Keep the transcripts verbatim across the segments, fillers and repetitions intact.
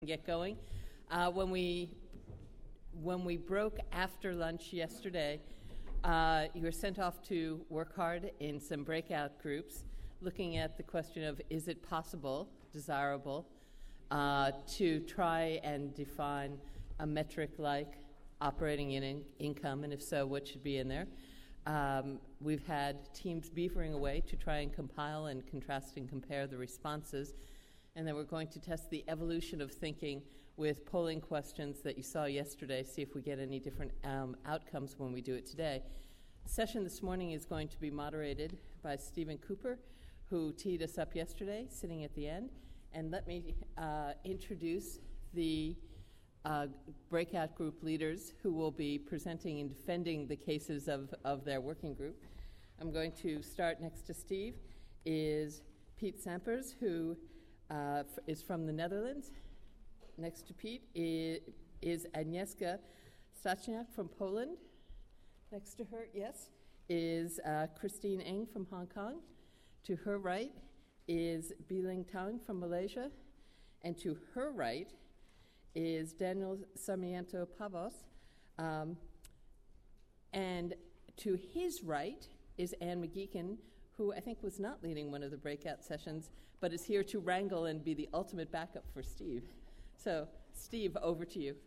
Get going. Uh, when we when we broke after lunch yesterday, uh, you were sent off to work hard in some breakout groups, looking at the question of is it possible, desirable, uh, to try and define a metric like operating in in- income, and if so, what should be in there. Um, we've had teams beavering away to try and compile and contrast and compare the responses. And then we're going to test the evolution of thinking with polling questions that you saw yesterday, see if we get any different um, outcomes when we do it today. The session this morning is going to be moderated by Stephen Cooper, who teed us up yesterday, sitting at the end. And let me uh, introduce the uh, breakout group leaders who will be presenting and defending the cases of, of their working group. I'm going to start next to Steve is Piet Sampers, who Uh, f- is from the Netherlands. Next to Pete is, is Agnieszka Stachniak from Poland. Next to her, yes, is uh, Christine Eng from Hong Kong. To her right is Biling Tang from Malaysia. And to her right is Daniel Sarmiento Pavos. Um, and to his right is Anne McGeechan, who I think was not leading one of the breakout sessions, but is here to wrangle and be the ultimate backup for Steve. So, Steve, over to you.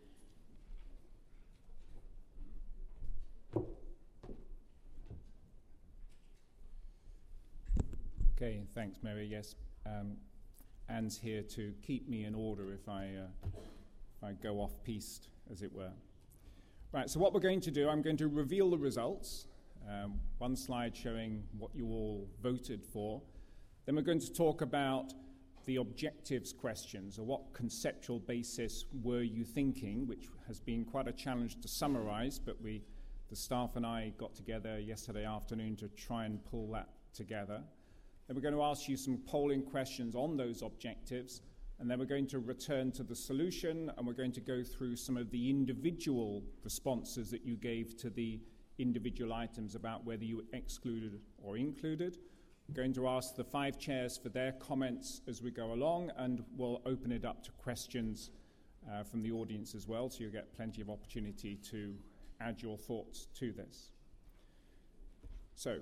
Okay, thanks, Mary. Yes, um, Anne's here to keep me in order if I, uh, if I go off-piste, as it were. Right, so what we're going to do, I'm going to reveal the results. Um, one slide showing what you all voted for. Then we're going to talk about the objectives questions, or what conceptual basis were you thinking, which has been quite a challenge to summarize, but we, the staff and I got together yesterday afternoon to try and pull that together. Then we're going to ask you some polling questions on those objectives, and then we're going to return to the solution, and we're going to go through some of the individual responses that you gave to the individual items about whether you excluded or included. We're going to ask the five chairs for their comments as we go along, and we'll open it up to questions uh, from the audience as well, so you'll get plenty of opportunity to add your thoughts to this. So,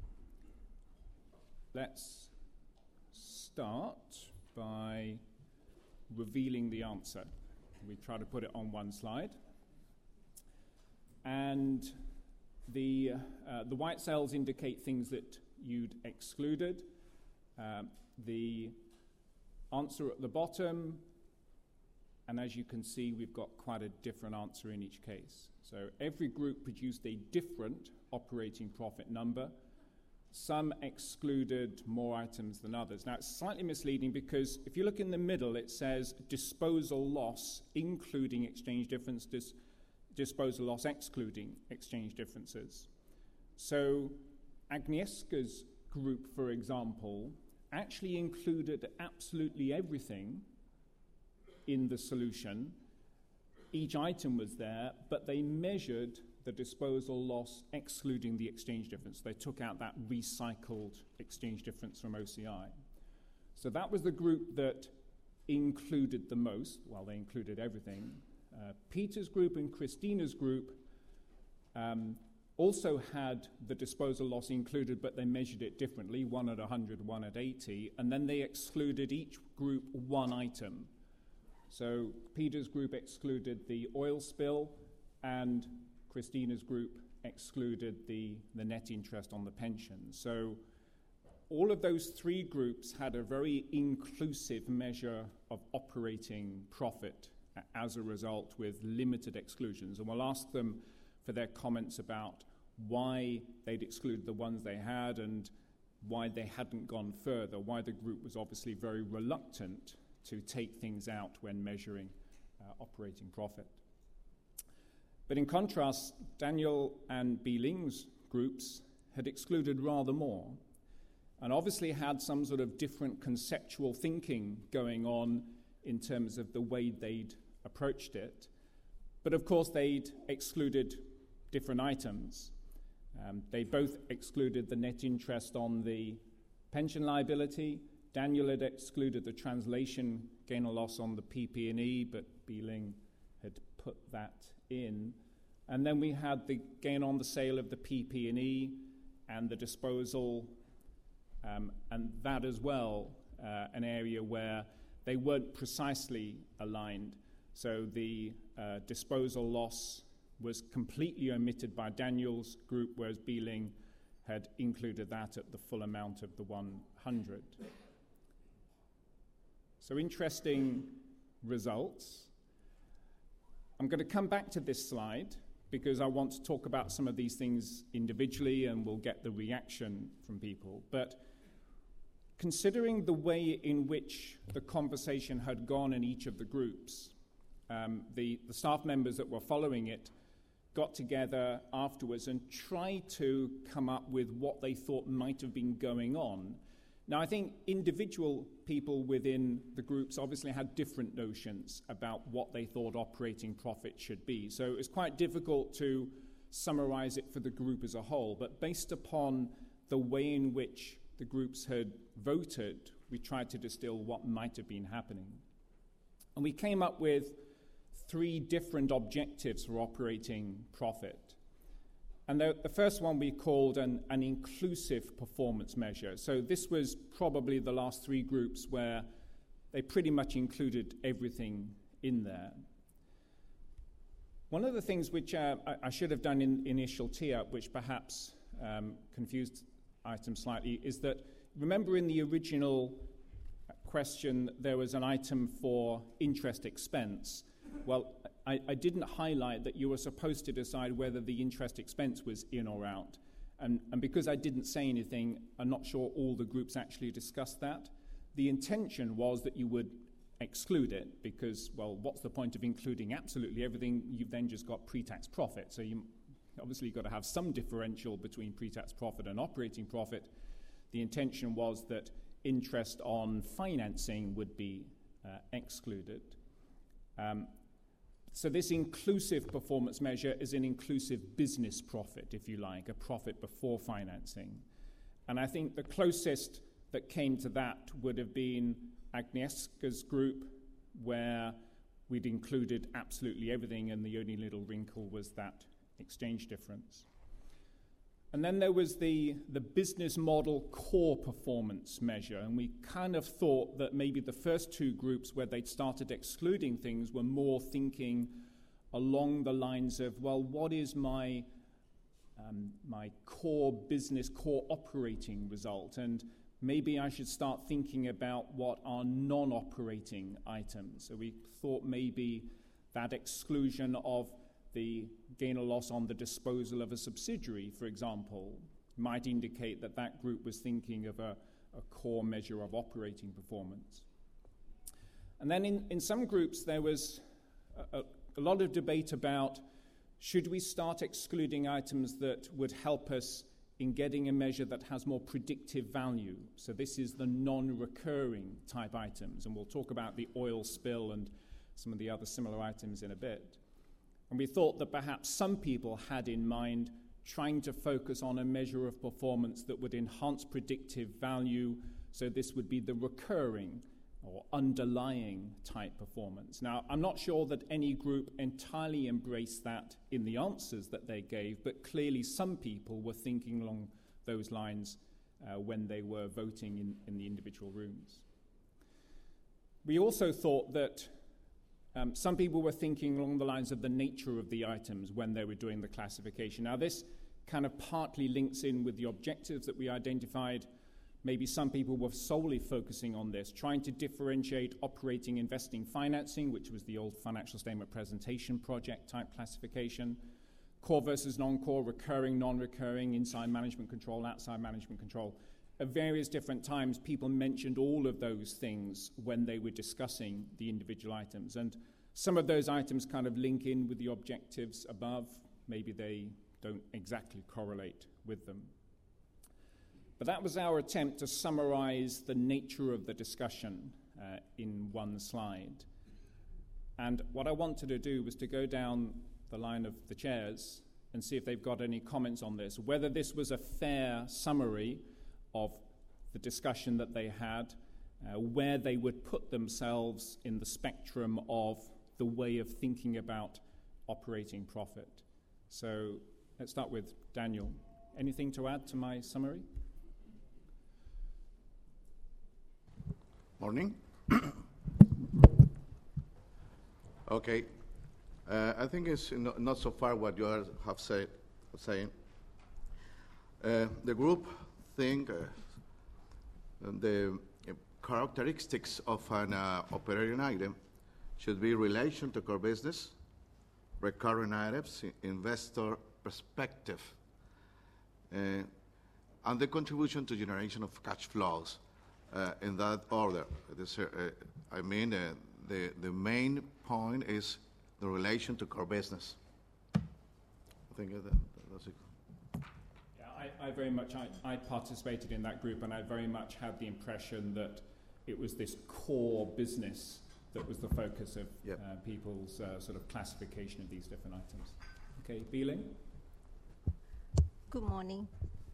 let's start by revealing the answer. We try to put it on one slide. And The, uh, the white cells indicate things that you'd excluded. Um, the answer at the bottom, and as you can see, we've got quite a different answer in each case. So every group produced a different operating profit number. Some excluded more items than others. Now, it's slightly misleading because if you look in the middle, it says disposal loss, including exchange difference, dis- disposal loss excluding exchange differences. So Agnieszka's group, for example, actually included absolutely everything in the solution. Each item was there, but they measured the disposal loss excluding the exchange difference. They took out that recycled exchange difference from O C I. So that was the group that included the most. Well, they included everything. Uh, Peter's group and Christina's group um, also had the disposal loss included, but they measured it differently, one at one hundred, one at eighty, and then they excluded each group one item. So Peter's group excluded the oil spill, and Christina's group excluded the, the net interest on the pension. So all of those three groups had a very inclusive measure of operating profit as a result, with limited exclusions. And we'll ask them for their comments about why they'd excluded the ones they had and why they hadn't gone further, why the group was obviously very reluctant to take things out when measuring uh, operating profit. But in contrast, Daniel and Biling's groups had excluded rather more, and obviously had some sort of different conceptual thinking going on in terms of the way they'd approached it. But of course, they'd excluded different items. Um, they both excluded the net interest on the pension liability. Daniel had excluded the translation gain or loss on the P P and E, but Beeling had put that in. And then we had the gain on the sale of the P P and E and the disposal, um, and that as well, uh, an area where they weren't precisely aligned. So the uh, disposal loss was completely omitted by Daniel's group, whereas Beeling had included that at the full amount of the one hundred. So interesting results. I'm going to come back to this slide because I want to talk about some of these things individually and we'll get the reaction from people. But considering the way in which the conversation had gone in each of the groups, um, the, the staff members that were following it got together afterwards and tried to come up with what they thought might have been going on. Now, I think individual people within the groups obviously had different notions about what they thought operating profit should be. So it was quite difficult to summarize it for the group as a whole. But based upon the way in which the groups had voted, we tried to distill what might have been happening. And we came up with three different objectives for operating profit. And the, the first one we called an, an inclusive performance measure. So this was probably the last three groups where they pretty much included everything in there. One of the things which uh, I, I should have done in initial tee-up, which perhaps um, confused items slightly, is that, remember in the original question there was an item for interest expense. Well, I, I didn't highlight that you were supposed to decide whether the interest expense was in or out. And, and because I didn't say anything, I'm not sure all the groups actually discussed that. The intention was that you would exclude it because, well, what's the point of including absolutely everything? You've then just got pre-tax profit. So you obviously got to have some differential between pre-tax profit and operating profit. The intention was that interest on financing would be uh, excluded. Um, So this inclusive performance measure is an inclusive business profit, if you like, a profit before financing. And I think the closest that came to that would have been Agnieszka's group, where we'd included absolutely everything, and the only little wrinkle was that exchange difference. And then there was the, the business model core performance measure, and we kind of thought that maybe the first two groups where they'd started excluding things were more thinking along the lines of, well, what is my um, my core business, core operating result? And maybe I should start thinking about what are non-operating items. So we thought maybe that exclusion of the gain or loss on the disposal of a subsidiary, for example, might indicate that that group was thinking of a, a core measure of operating performance. And then in, in some groups there was a, a lot of debate about, should we start excluding items that would help us in getting a measure that has more predictive value? So this is the non-recurring type items, and we'll talk about the oil spill and some of the other similar items in a bit. And we thought that perhaps some people had in mind trying to focus on a measure of performance that would enhance predictive value, so this would be the recurring or underlying type performance. Now, I'm not sure that any group entirely embraced that in the answers that they gave, but clearly some people were thinking along those lines uh, when they were voting in, in the individual rooms. We also thought that Um, some people were thinking along the lines of the nature of the items when they were doing the classification. Now, this kind of partly links in with the objectives that we identified. Maybe some people were solely focusing on this, trying to differentiate operating, investing, financing, which was the old financial statement presentation project type classification, core versus non-core, recurring, non-recurring, inside management control, outside management control. At various different times, people mentioned all of those things when they were discussing the individual items. And some of those items kind of link in with the objectives above. Maybe they don't exactly correlate with them. But that was our attempt to summarize the nature of the discussion uh, in one slide. And what I wanted to do was to go down the line of the chairs and see if they've got any comments on this, whether this was a fair summary of the discussion that they had, uh, where they would put themselves in the spectrum of the way of thinking about operating profit. So let's start with Daniel. Anything to add to my summary? Morning. Okay. Uh, I think it's not, not so far what you are, have said, saying. Uh, the group think uh, the characteristics of an uh, operating item should be relation to core business, recurring items, investor perspective, uh, and the contribution to generation of cash flows uh, in that order. This, uh, I mean, uh, the, the main point is the relation to core business. I think that, that's it. Yeah, I, I very much, I, I participated in that group, and I very much had the impression that it was this core business that was the focus of yep. uh, people's uh, sort of classification of these different items. Okay, Beeling? Good morning.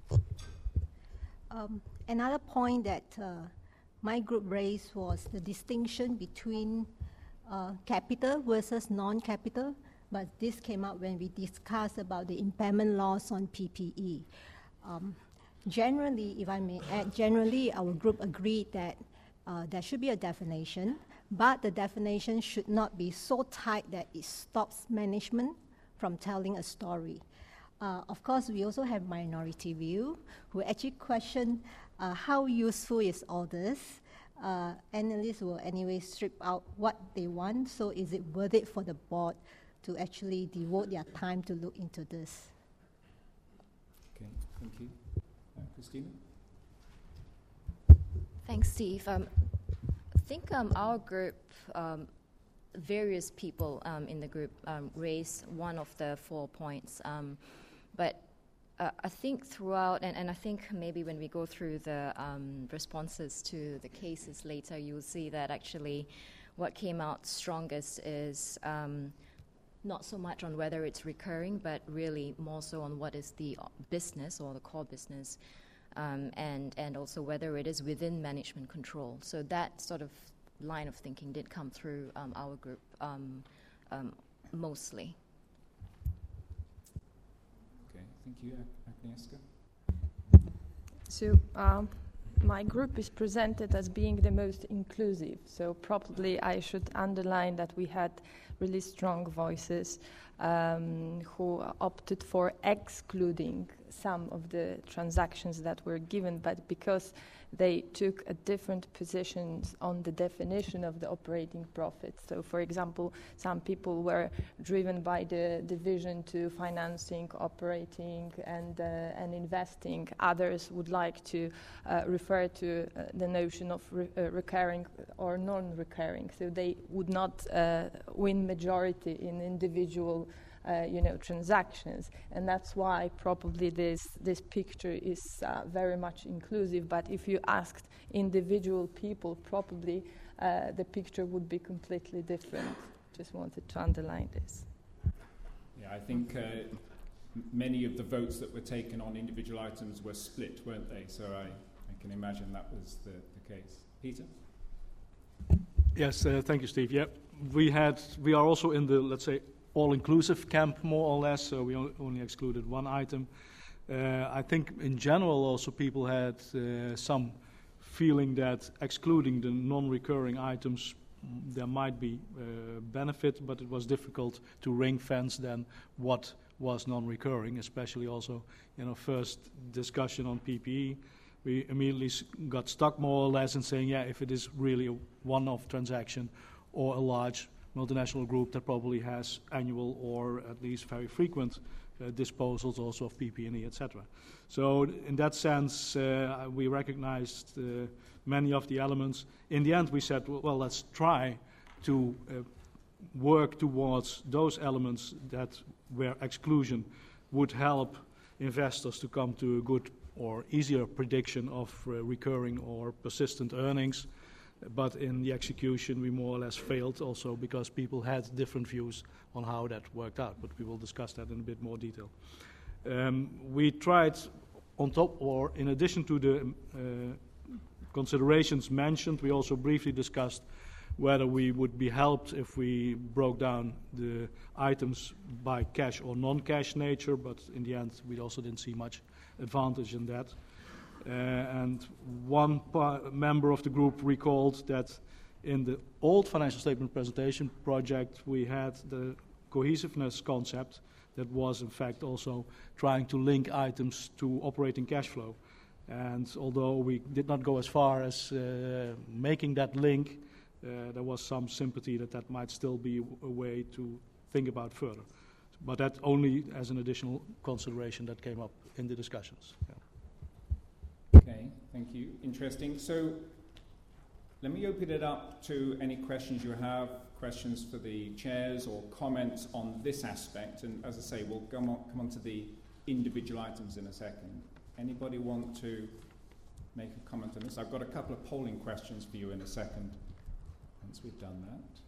Um, another point that uh, my group raised was the distinction between uh, capital versus non-capital, but this came up when we discussed about the impairment loss on P P E. Um, generally, if I may add, generally our group agreed that uh, there should be a definition, but the definition should not be so tight that it stops management from telling a story. Uh, of course, we also have minority view, who actually question uh, how useful is all this. Uh, analysts will anyway strip out what they want, so is it worth it for the board to actually devote their time to look into this? Okay, thank you. Uh, Christina? Thanks, Steve. Um, I think um, our group, um, various people um, in the group um, raised one of the four points. Um, but uh, I think throughout, and, and I think maybe when we go through the um, responses to the cases later, you'll see that actually what came out strongest is um, not so much on whether it's recurring, but really more so on what is the business or the core business. Um, and, and also whether it is within management control. So that sort of line of thinking did come through um, our group um, um, mostly. Okay, thank you. Agnieszka? So um, my group is presented as being the most inclusive, so probably I should underline that we had really strong voices um, who opted for excluding some of the transactions that were given, but because they took a different positions on the definition of the operating profit. So, for example, some people were driven by the division to financing, operating, and uh, and investing. Others would like to uh, refer to uh, the notion of re- uh, recurring or non-recurring. So they would not uh, win majority in individual Uh, you know, transactions, and that's why probably this this picture is uh, very much inclusive. But if you asked individual people, probably uh, the picture would be completely different. Just wanted to underline this. Yeah, I think uh, m- many of the votes that were taken on individual items were split, weren't they? So I, I can imagine that was the, the case. Peter? Yes, uh, thank you, Steve. Yeah, we had. We are also in the, let's say, all-inclusive camp, more or less, so we only excluded one item. Uh, I think in general also people had uh, some feeling that excluding the non-recurring items mm, there might be uh, benefit, but it was difficult to ring-fence then what was non-recurring, especially also, you know, first discussion on P P E. We immediately s- got stuck more or less in saying, yeah, if it is really a one-off transaction or a large multinational group that probably has annual or at least very frequent uh, disposals also of P P E, et cetera. So in that sense, uh, we recognized uh, many of the elements. In the end, we said, well, well let's try to uh, work towards those elements that where exclusion would help investors to come to a good or easier prediction of uh, recurring or persistent earnings. But in the execution, we more or less failed also because people had different views on how that worked out. But we will discuss that in a bit more detail. Um, we tried on top or in addition to the uh, considerations mentioned, we also briefly discussed whether we would be helped if we broke down the items by cash or non-cash nature, but in the end we also didn't see much advantage in that. Uh, and one pa- member of the group recalled that in the old financial statement presentation project we had the cohesiveness concept that was in fact also trying to link items to operating cash flow. And although we did not go as far as uh, making that link, uh, there was some sympathy that that might still be a way to think about further. But that only as an additional consideration that came up in the discussions. Yeah. Okay, thank you. Interesting. So let me open it up to any questions you have, questions for the chairs or comments on this aspect. And as I say, we'll come on, come on to the individual items in a second. Anybody want to make a comment on this? I've got a couple of polling questions for you in a second, once we've done that.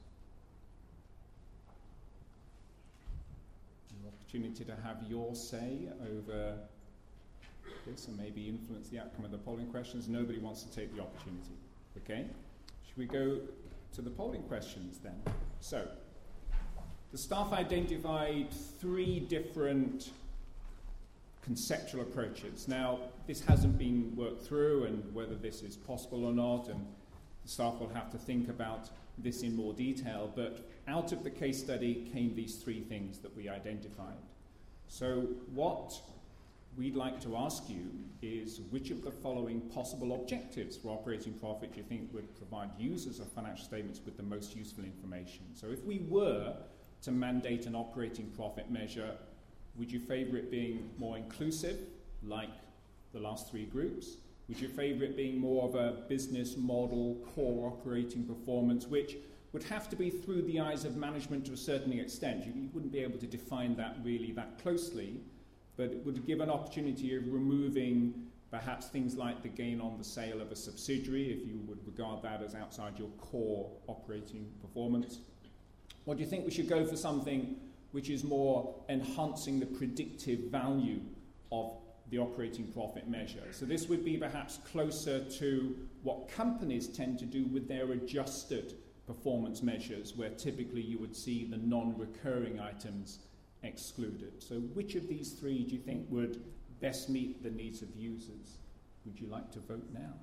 An opportunity to have your say over this and maybe influence the outcome of the polling questions. Nobody wants to take the opportunity. Okay? Should we go to the polling questions then? So, the staff identified three different conceptual approaches. Now, this hasn't been worked through, and whether this is possible or not, and the staff will have to think about this in more detail, but out of the case study came these three things that we identified. So what we'd like to ask you is which of the following possible objectives for operating profit do you think would provide users of financial statements with the most useful information? So if we were to mandate an operating profit measure, would you favour it being more inclusive, like the last three groups? Would you favour it being more of a business model, core operating performance, which would have to be through the eyes of management to a certain extent? You, you wouldn't be able to define that really that closely, but it would give an opportunity of removing perhaps things like the gain on the sale of a subsidiary, if you would regard that as outside your core operating performance. Or do you think we should go for something which is more enhancing the predictive value of the operating profit measure? So this would be perhaps closer to what companies tend to do with their adjusted performance measures, where typically you would see the non-recurring items excluded. So which of these three do you think would best meet the needs of users? Would you like to vote now?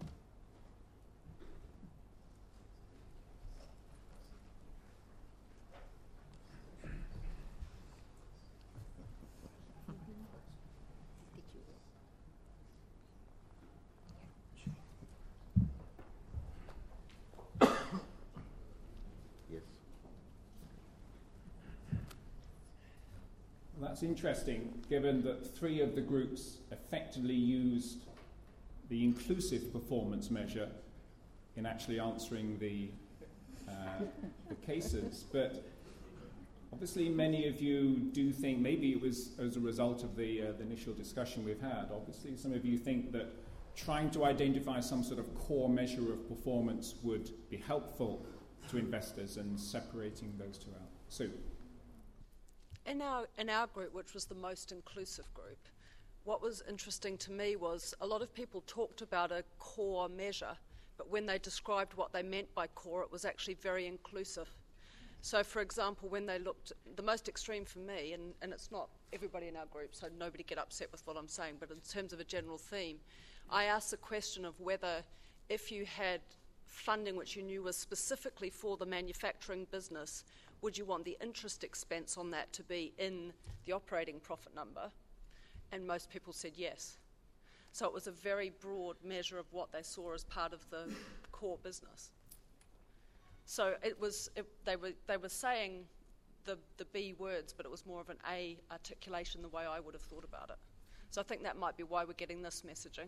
That's interesting, given that three of the groups effectively used the inclusive performance measure in actually answering the, uh, the cases. But obviously many of you do think, maybe it was as a result of the, uh, the initial discussion we've had, obviously some of you think that trying to identify some sort of core measure of performance would be helpful to investors and separating those two out. Sue? In our, in our group, which was the most inclusive group, what was interesting to me was a lot of people talked about a core measure, but when they described what they meant by core, it was actually very inclusive. So, for example, when they looked, the most extreme for me, and, and it's not everybody in our group, so nobody get upset with what I'm saying, but in terms of a general theme, I asked the question of whether if you had funding which you knew was specifically for the manufacturing business, would you want the interest expense on that to be in the operating profit number? And most people said yes. So it was a very broad measure of what they saw as part of the core business. So it was, it, they were they were saying the, the B words, but it was more of an A articulation the way I would have thought about it. So I think that might be why we're getting this messaging.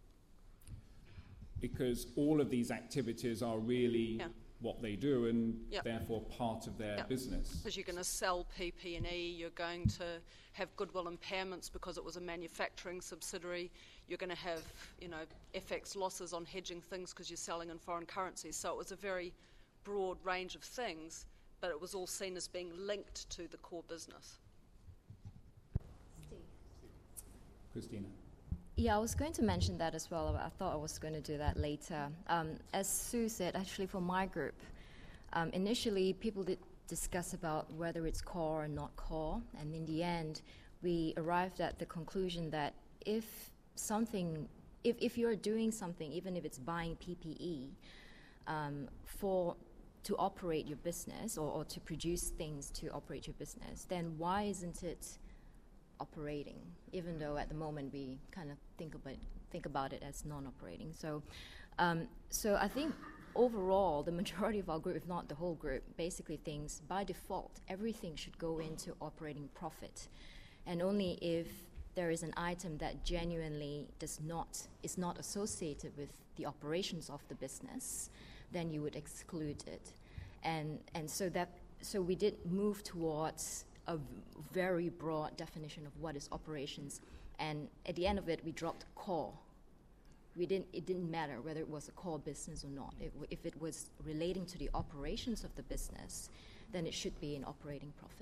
Because all of these activities are really Yeah. what they do and Yep. therefore part of their Yep. business. Because you're going to sell P P and E, you're going to have goodwill impairments because it was a manufacturing subsidiary, you're going to have, you know, F X losses on hedging things because you're selling in foreign currencies. So it was a very broad range of things, but it was all seen as being linked to the core business. Christina? Yeah, I was going to mention that as well, but I thought I was going to do that later. Um, as Sue said, actually for my group, um, initially people did discuss about whether it's core or not core, and in the end, we arrived at the conclusion that if something, if, if you're doing something, even if it's buying P P E, um, for to operate your business or, or to produce things to operate your business, then why isn't it operating, even though at the moment we kind of think about think about it as non-operating. So, um, so I think overall, the majority of our group, if not the whole group, basically thinks by default everything should go into operating profit, and only if there is an item that genuinely does not is not associated with the operations of the business, then you would exclude it, and and so that so we did move towards a v- very broad definition of what is operations, and at the end of it, we dropped core. We didn't. It didn't matter whether it was a core business or not. It w- if it was relating to the operations of the business, then it should be in operating profit.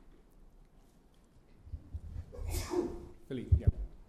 Philippe, yeah.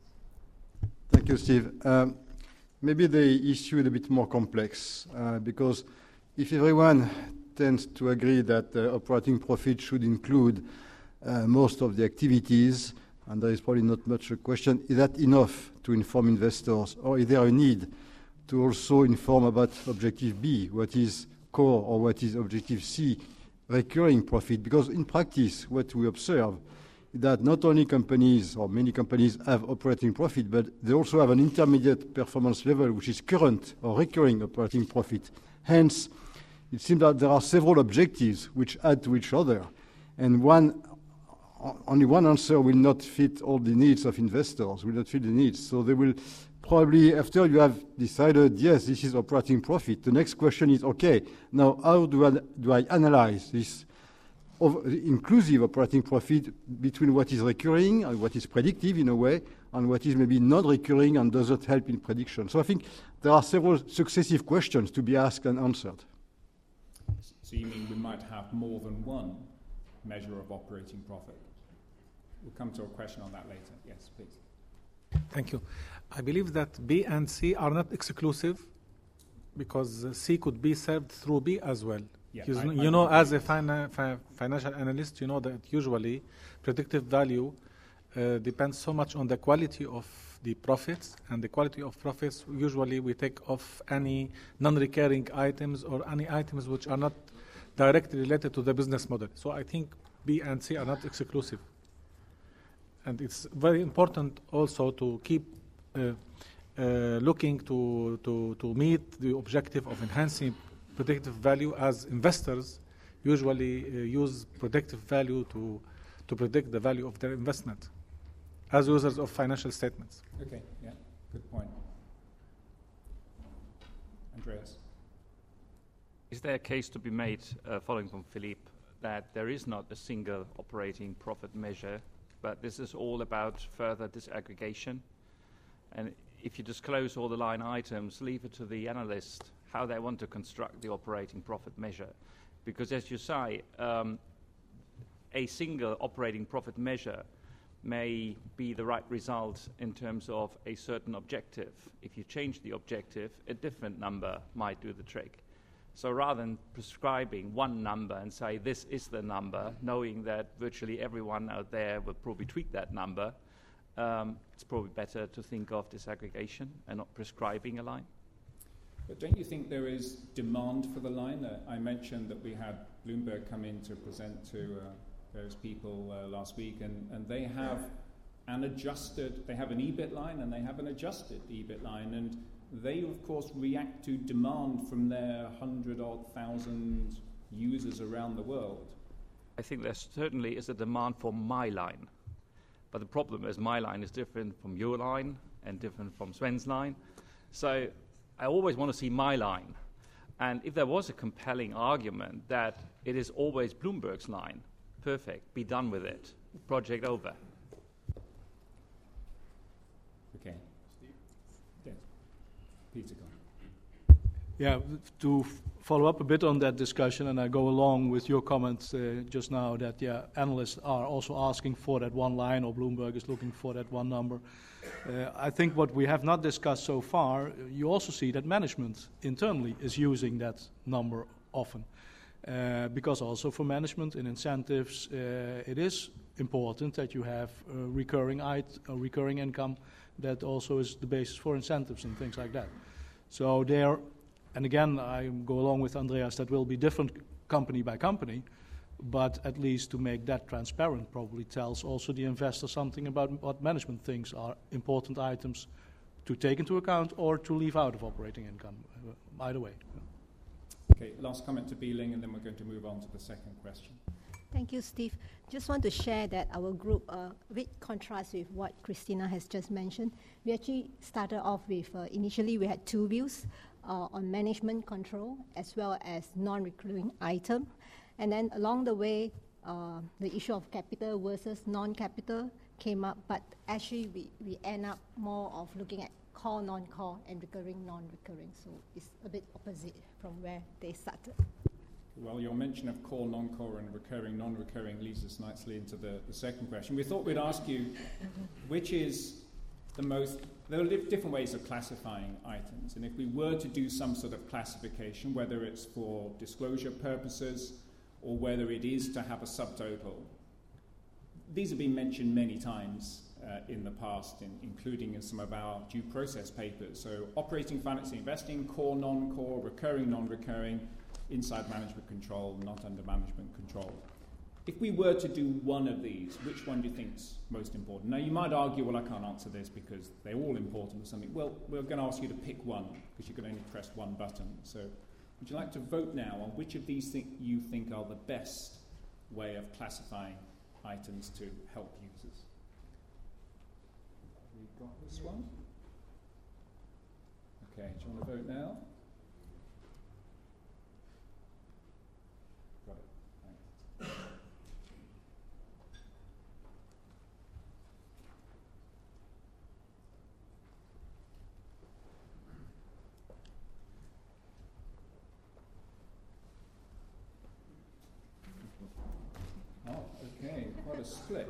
Thank you, Steve. Um, maybe the issue is a bit more complex uh, because if everyone tends to agree that uh, operating profit should include uh, most of the activities, and there is probably not much a question, is that enough to inform investors, or is there a need to also inform about objective B, what is core or what is objective C, recurring profit? Because in practice, what we observe is that not only companies or many companies have operating profit, but they also have an intermediate performance level, which is current or recurring operating profit. Hence, it seems that there are several objectives which add to each other, and one only one answer will not fit all the needs of investors, will not fit the needs. So they will probably, after you have decided, yes, this is operating profit, the next question is, okay, now how do I, do I analyze this of inclusive operating profit between what is recurring and what is predictive in a way, and what is maybe not recurring and doesn't help in prediction? So I think there are several successive questions to be asked and answered. So you mean we might have more than one measure of operating profit? We'll come to a question on that later. Yes, please. Thank you. I believe that B and C are not exclusive, because C could be served through B as well. Yeah, you I- you I know, agree. as a fina- fi- financial analyst, you know that usually predictive value uh, depends so much on the quality of the profits, and the quality of profits, usually we take off any non-recurring items or any items which are not directly related to the business model. So I think B and C are not exclusive. And it's very important also to keep uh, uh, looking to, to, to meet the objective of enhancing predictive value, as investors usually uh, use predictive value to, to predict the value of their investment as users of financial statements. Okay, yeah, good point. Andreas? Is there a case to be made, uh, following from Philippe, that there is not a single operating profit measure, but this is all about further disaggregation? And if you disclose all the line items, leave it to the analyst how they want to construct the operating profit measure. Because as you say, um, a single operating profit measure may be the right result in terms of a certain objective. If you change the objective, a different number might do the trick. So rather than prescribing one number and say this is the number, knowing that virtually everyone out there will probably tweak that number, um, it's probably better to think of disaggregation and not prescribing a line. But don't you think there is demand for the line? Uh, I mentioned that we had Bloomberg come in to present to uh, various people uh, last week, and, and they have an adjusted, they have an E B I T line and they have an adjusted E B I T line, and they, of course, react to demand from their hundred-odd thousand users around the world. I think there certainly is a demand for my line. But the problem is my line is different from your line and different from Sven's line. So I always want to see my line. And if there was a compelling argument that it is always Bloomberg's line, perfect, be done with it, project over. Okay. Yes. Peter, go on. Yeah, to f- follow up a bit on that discussion, and I go along with your comments uh, just now that yeah, analysts are also asking for that one line, or Bloomberg is looking for that one number. Uh, I think what we have not discussed so far, you also see that management internally is using that number often. Uh, because also for management and incentives, uh, it is important that you have a recurring, it- a recurring income that also is the basis for incentives and things like that. So there, and again, I go along with Andreas, that will be different company by company, but at least to make that transparent probably tells also the investor something about what management thinks are important items to take into account or to leave out of operating income, uh, either way. Okay, last comment to Bieling, and then we're going to move on to the second question. Thank you, Steve. Just want to share that our group, uh, a bit contrast with what Christina has just mentioned. We actually started off with, uh, initially we had two views uh, on management control as well as non-recurring item. And then along the way, uh, the issue of capital versus non-capital came up, but actually we, we end up more of looking at core, non-core, and recurring, non-recurring. So it's a bit opposite from where they started. Well, your mention of core, non-core, and recurring, non-recurring leads us nicely into the, the second question. We thought we'd ask you which is the most... There are different ways of classifying items, and if we were to do some sort of classification, whether it's for disclosure purposes or whether it is to have a subtotal, these have been mentioned many times uh, in the past, in, including in some of our due process papers. So operating, financing, investing, core, non-core, recurring, non-recurring, inside management control, not under management control. If we were to do one of these, which one do you think is most important? Now, you might argue, well, I can't answer this because they're all important or something. Well, we're going to ask you to pick one because you can only press one button. So would you like to vote now on which of these th- you think are the best way of classifying items to help users? Have we got this one? Okay, do you want to vote now? Got it. Thanks. Oh, okay, quite a split.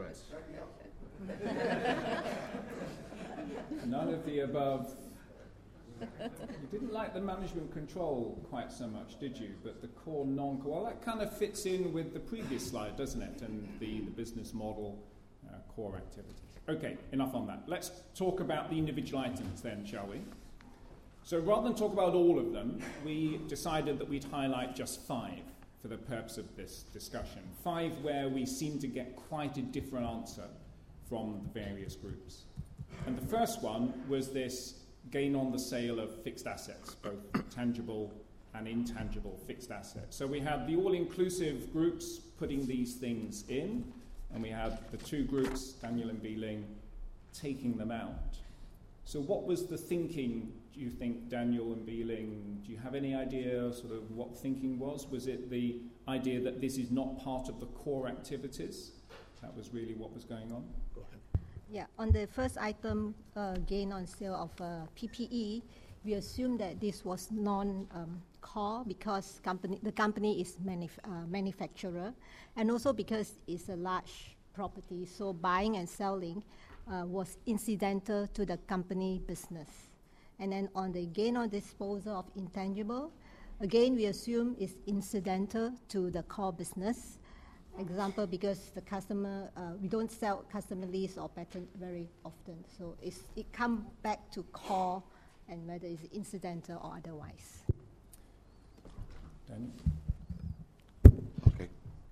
None of the above. You didn't like the management control quite so much, did you? But the core, non-core, well, that kind of fits in with the previous slide, doesn't it? And the, the business model, uh, core activities. Okay, enough on that. Let's talk about the individual items then, shall we? So rather than talk about all of them, we decided that we'd highlight just five for the purpose of this discussion. Five where we seem to get quite a different answer from the various groups. And the first one was this gain on the sale of fixed assets, both tangible and intangible fixed assets. So we had the all-inclusive groups putting these things in, and we had the two groups, Daniel and Bieling, taking them out. So what was the thinking, do you think, Daniel and Bieling? Do you have any idea sort of what thinking was? Was it the idea that this is not part of the core activities? That was really what was going on? Go ahead. Yeah, on the first item, uh, gain on sale of uh, P P E, we assume that this was non-core um, because company, the company is manuf- uh, manufacturer, and also because it's a large property, so buying and selling uh, was incidental to the company business. And then on the gain on disposal of intangible, again, we assume it's incidental to the core business. Example, because the customer, uh, we don't sell customer lease or patent very often. So it's, it comes back to core and whether it's incidental or otherwise. Daniel? Okay.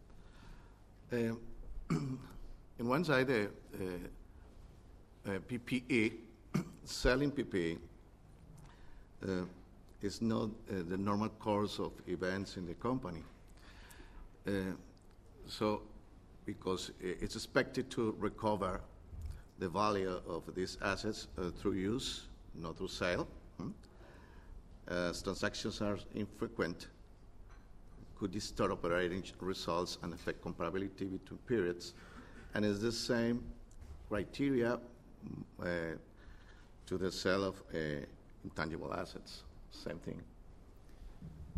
Um, in one side, uh, uh, uh, P P E, selling P P E uh, is not uh, the normal course of events in the company. Uh, So, because it's expected to recover the value of these assets uh, through use, not through sale. Hmm? As transactions are infrequent, could distort operating results and affect comparability between periods. And it's the same criteria uh, to the sale of uh, intangible assets. Same thing.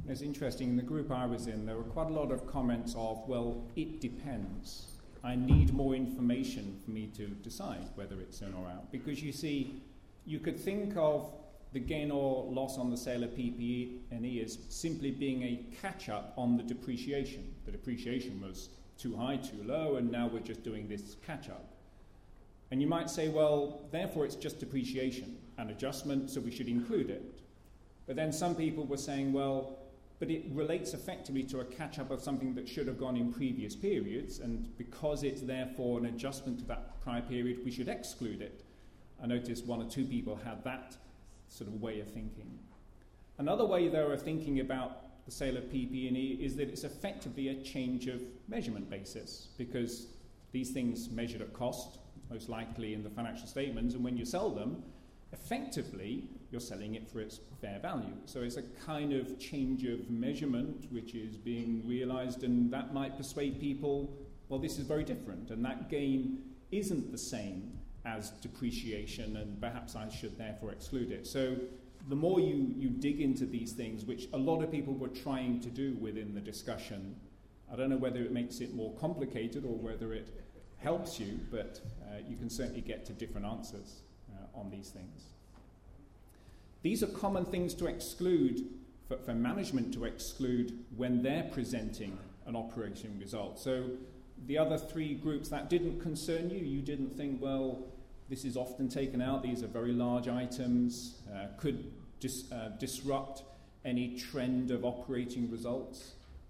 It's interesting, in the group I was in, there were quite a lot of comments of, well, it depends. I need more information for me to decide whether it's in or out. Because you see, you could think of the gain or loss on the sale of P P E as simply being a catch-up on the depreciation. The depreciation was too high, too low, and now we're just doing this catch-up. And you might say, well, therefore it's just depreciation, an adjustment, so we should include it. But then some people were saying, well, but it relates effectively to a catch-up of something that should have gone in previous periods, and because it's therefore an adjustment to that prior period, we should exclude it. I noticed one or two people had that sort of way of thinking. Another way they were thinking about the sale of P P E is that it's effectively a change of measurement basis, because these things measured at cost, most likely in the financial statements, and when you sell them, effectively you're selling it for its fair value. So it's a kind of change of measurement which is being realized, and that might persuade people, well, this is very different, and that gain isn't the same as depreciation, and perhaps I should therefore exclude it. So the more you, you dig into these things, which a lot of people were trying to do within the discussion, I don't know whether it makes it more complicated or whether it helps you, but uh, you can certainly get to different answers uh, on these things. These are common things to exclude, for, for management to exclude when they're presenting an operating result. So the other three groups, that didn't concern you? You didn't think, well, this is often taken out, these are very large items, uh, could dis, uh, disrupt any trend of operating results?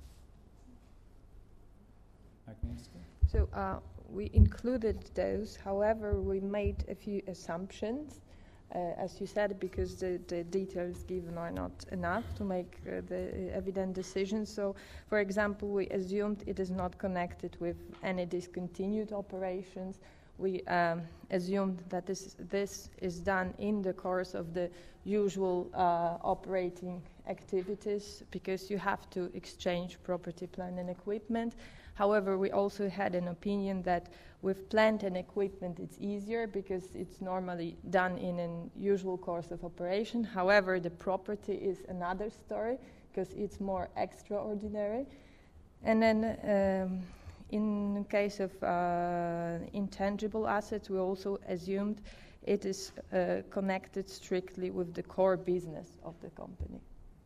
Agnieszka? So uh, we included those, however, we made a few assumptions, uh, as you said, because the, the details given are not enough to make uh, the evident decisions. So, for example, we assumed it is not connected with any discontinued operations. We um, assumed that this, this is done in the course of the usual uh, operating activities, because you have to exchange property, plant and equipment. However, we also had an opinion that with plant and equipment it's easier because it's normally done in an usual course of operation. However, the property is another story because it's more extraordinary. And then um, in case of uh, intangible assets, we also assumed it is uh, connected strictly with the core business of the company.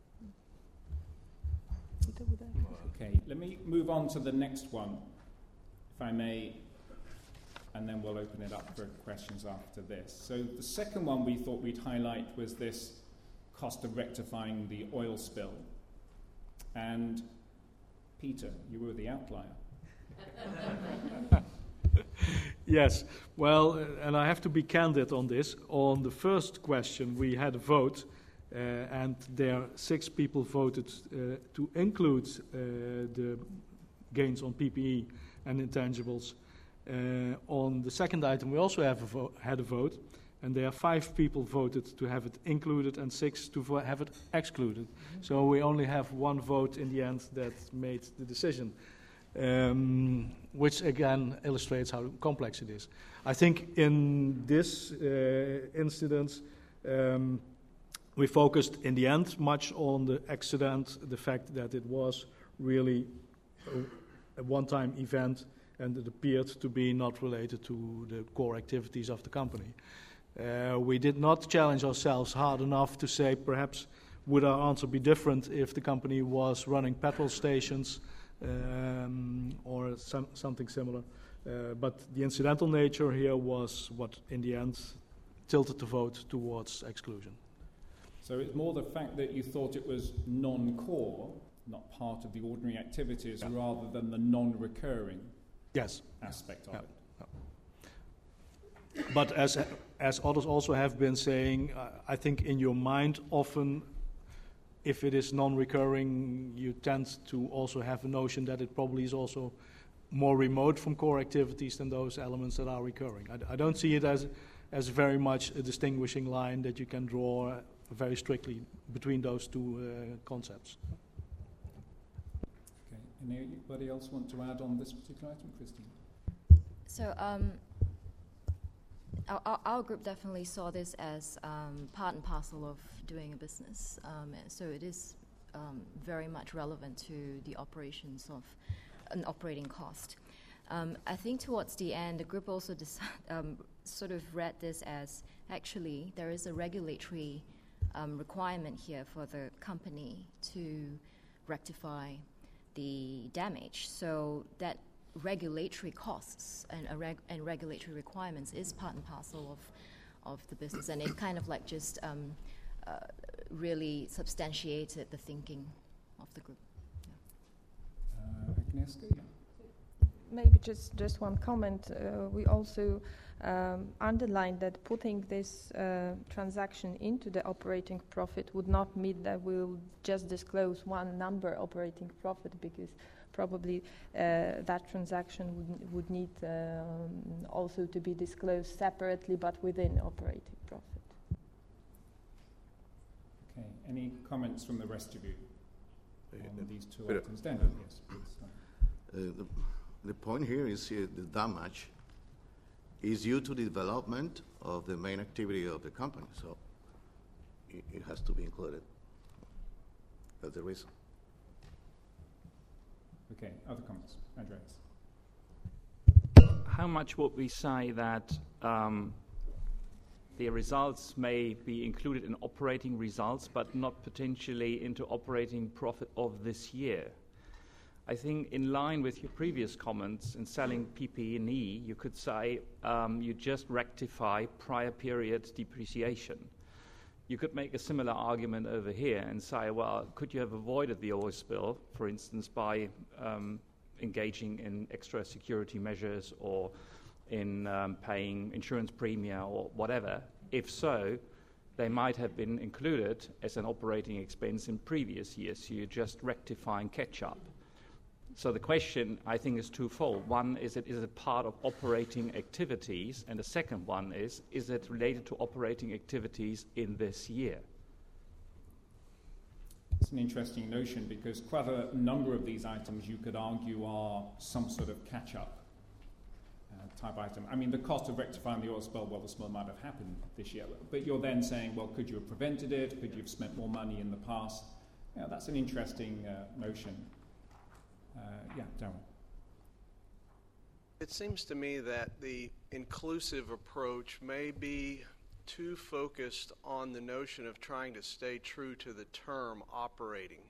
Okay, let me move on to the next one, if I may, and then we'll open it up for questions after this. So the second one we thought we'd highlight was this cost of rectifying the oil spill. And Peter, you were the outlier. Yes, well, uh, and I have to be candid on this. On the first question, we had a vote, uh, and there six people voted uh, to include uh, the gains on P P E and intangibles. Uh, on the second item, we also have a vo- had a vote, and there are five people voted to have it included and six to vo- have it excluded. Mm-hmm. So we only have one vote in the end that made the decision. Um, which again illustrates how complex it is. I think in this uh, incident, um, we focused in the end much on the accident, the fact that it was really a, a one-time event and it appeared to be not related to the core activities of the company. Uh, we did not challenge ourselves hard enough to say perhaps would our answer be different if the company was running petrol stations Um, or some, something similar. Uh, but the incidental nature here was what, in the end, tilted the vote towards exclusion. So it's more the fact that you thought it was non-core, not part of the ordinary activities, yeah. rather than the non-recurring yes. aspect of yeah. it. Yeah. But as, as others also have been saying, uh, I think in your mind often if it is non-recurring, you tend to also have a notion that it probably is also more remote from core activities than those elements that are recurring. I, I don't see it as as very much a distinguishing line that you can draw very strictly between those two uh, concepts. Okay. Anybody else want to add on this particular item, Christine? So um, our, our group definitely saw this as um, part and parcel of doing a business. Um, so it is um, very much relevant to the operations of an operating cost. Um, I think towards the end, the group also decided, um, sort of read this as actually there is a regulatory um, requirement here for the company to rectify the damage. So that regulatory costs and, uh, reg- and regulatory requirements is part and parcel of, of the business, and it kind of like just um, uh, really substantiated the thinking of the group. Uh, Agnieszka, yeah. Maybe just, just one comment. Uh, we also um, underlined that putting this uh, transaction into the operating profit would not mean that we'll just disclose one number operating profit, because probably uh, that transaction would, would need um, also to be disclosed separately but within operating profit. Okay, any comments from the rest of you on these two Peter, items? Daniel, yes, please. Uh, the, the point here is uh, the damage is due to the development of the main activity of the company, so it, it has to be included. That's the reason. Okay, other comments? Andreas. How much would we say that um, the results may be included in operating results, but not potentially into operating profit of this year? I think in line with your previous comments in selling P P E, you could say um, you just rectify prior period depreciation. You could make a similar argument over here and say, well, could you have avoided the oil spill, for instance, by um, engaging in extra security measures or in um, paying insurance premia or whatever? If so, they might have been included as an operating expense in previous years, so you're just rectifying catch-up. So the question, I think, is twofold. One, is it is it part of operating activities? And the second one is, is it related to operating activities in this year? It's an interesting notion, because quite a number of these items you could argue are some sort of catch-up uh, type item. I mean, the cost of rectifying the oil spill, well, the spill might have happened this year, but you're then saying, well, could you have prevented it? Could you have spent more money in the past? You know, that's an interesting uh, notion. Uh, yeah, Darren. It seems to me that the inclusive approach may be too focused on the notion of trying to stay true to the term operating,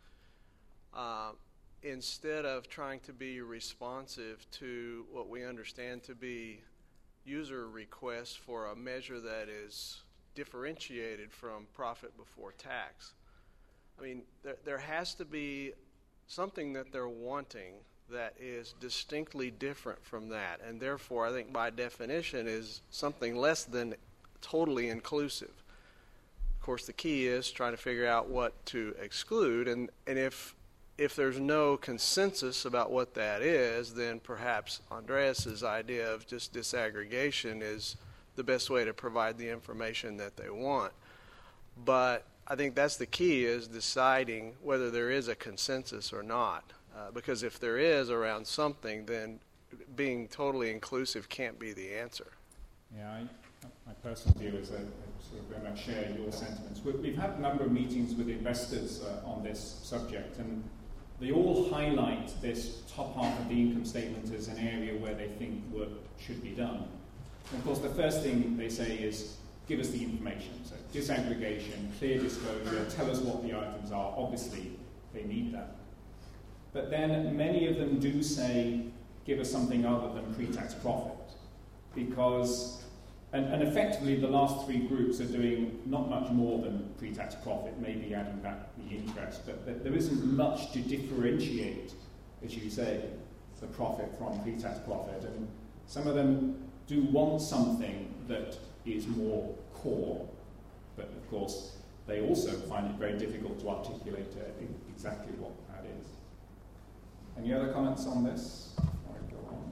uh, instead of trying to be responsive to what we understand to be user requests for a measure that is differentiated from profit before tax. I mean, there, there has to be something that they're wanting that is distinctly different from that, and therefore I think by definition is something less than totally inclusive. Of course, the key is trying to figure out what to exclude, and, and if if there's no consensus about what that is, then perhaps Andreas's idea of just disaggregation is the best way to provide the information that they want. But I think that's the key, is deciding whether there is a consensus or not. Uh, because if there is around something, then being totally inclusive can't be the answer. Yeah, I, my personal view is that I sort of very much share your sentiments. We, we've had a number of meetings with investors uh, on this subject, and they all highlight this top half of the income statement as an area where they think work should be done. And of course, the first thing they say is, give us the information. So disaggregation, clear disclosure, tell us what the items are. Obviously, they need that. But then many of them do say, give us something other than pre-tax profit. Because, and, and effectively the last three groups are doing not much more than pre-tax profit, maybe adding back the interest, but, but there isn't much to differentiate, as you say, the profit from pre-tax profit. And some of them do want something that is more core, but of course they also find it very difficult to articulate uh, exactly what that is. Any other comments on this before I go on?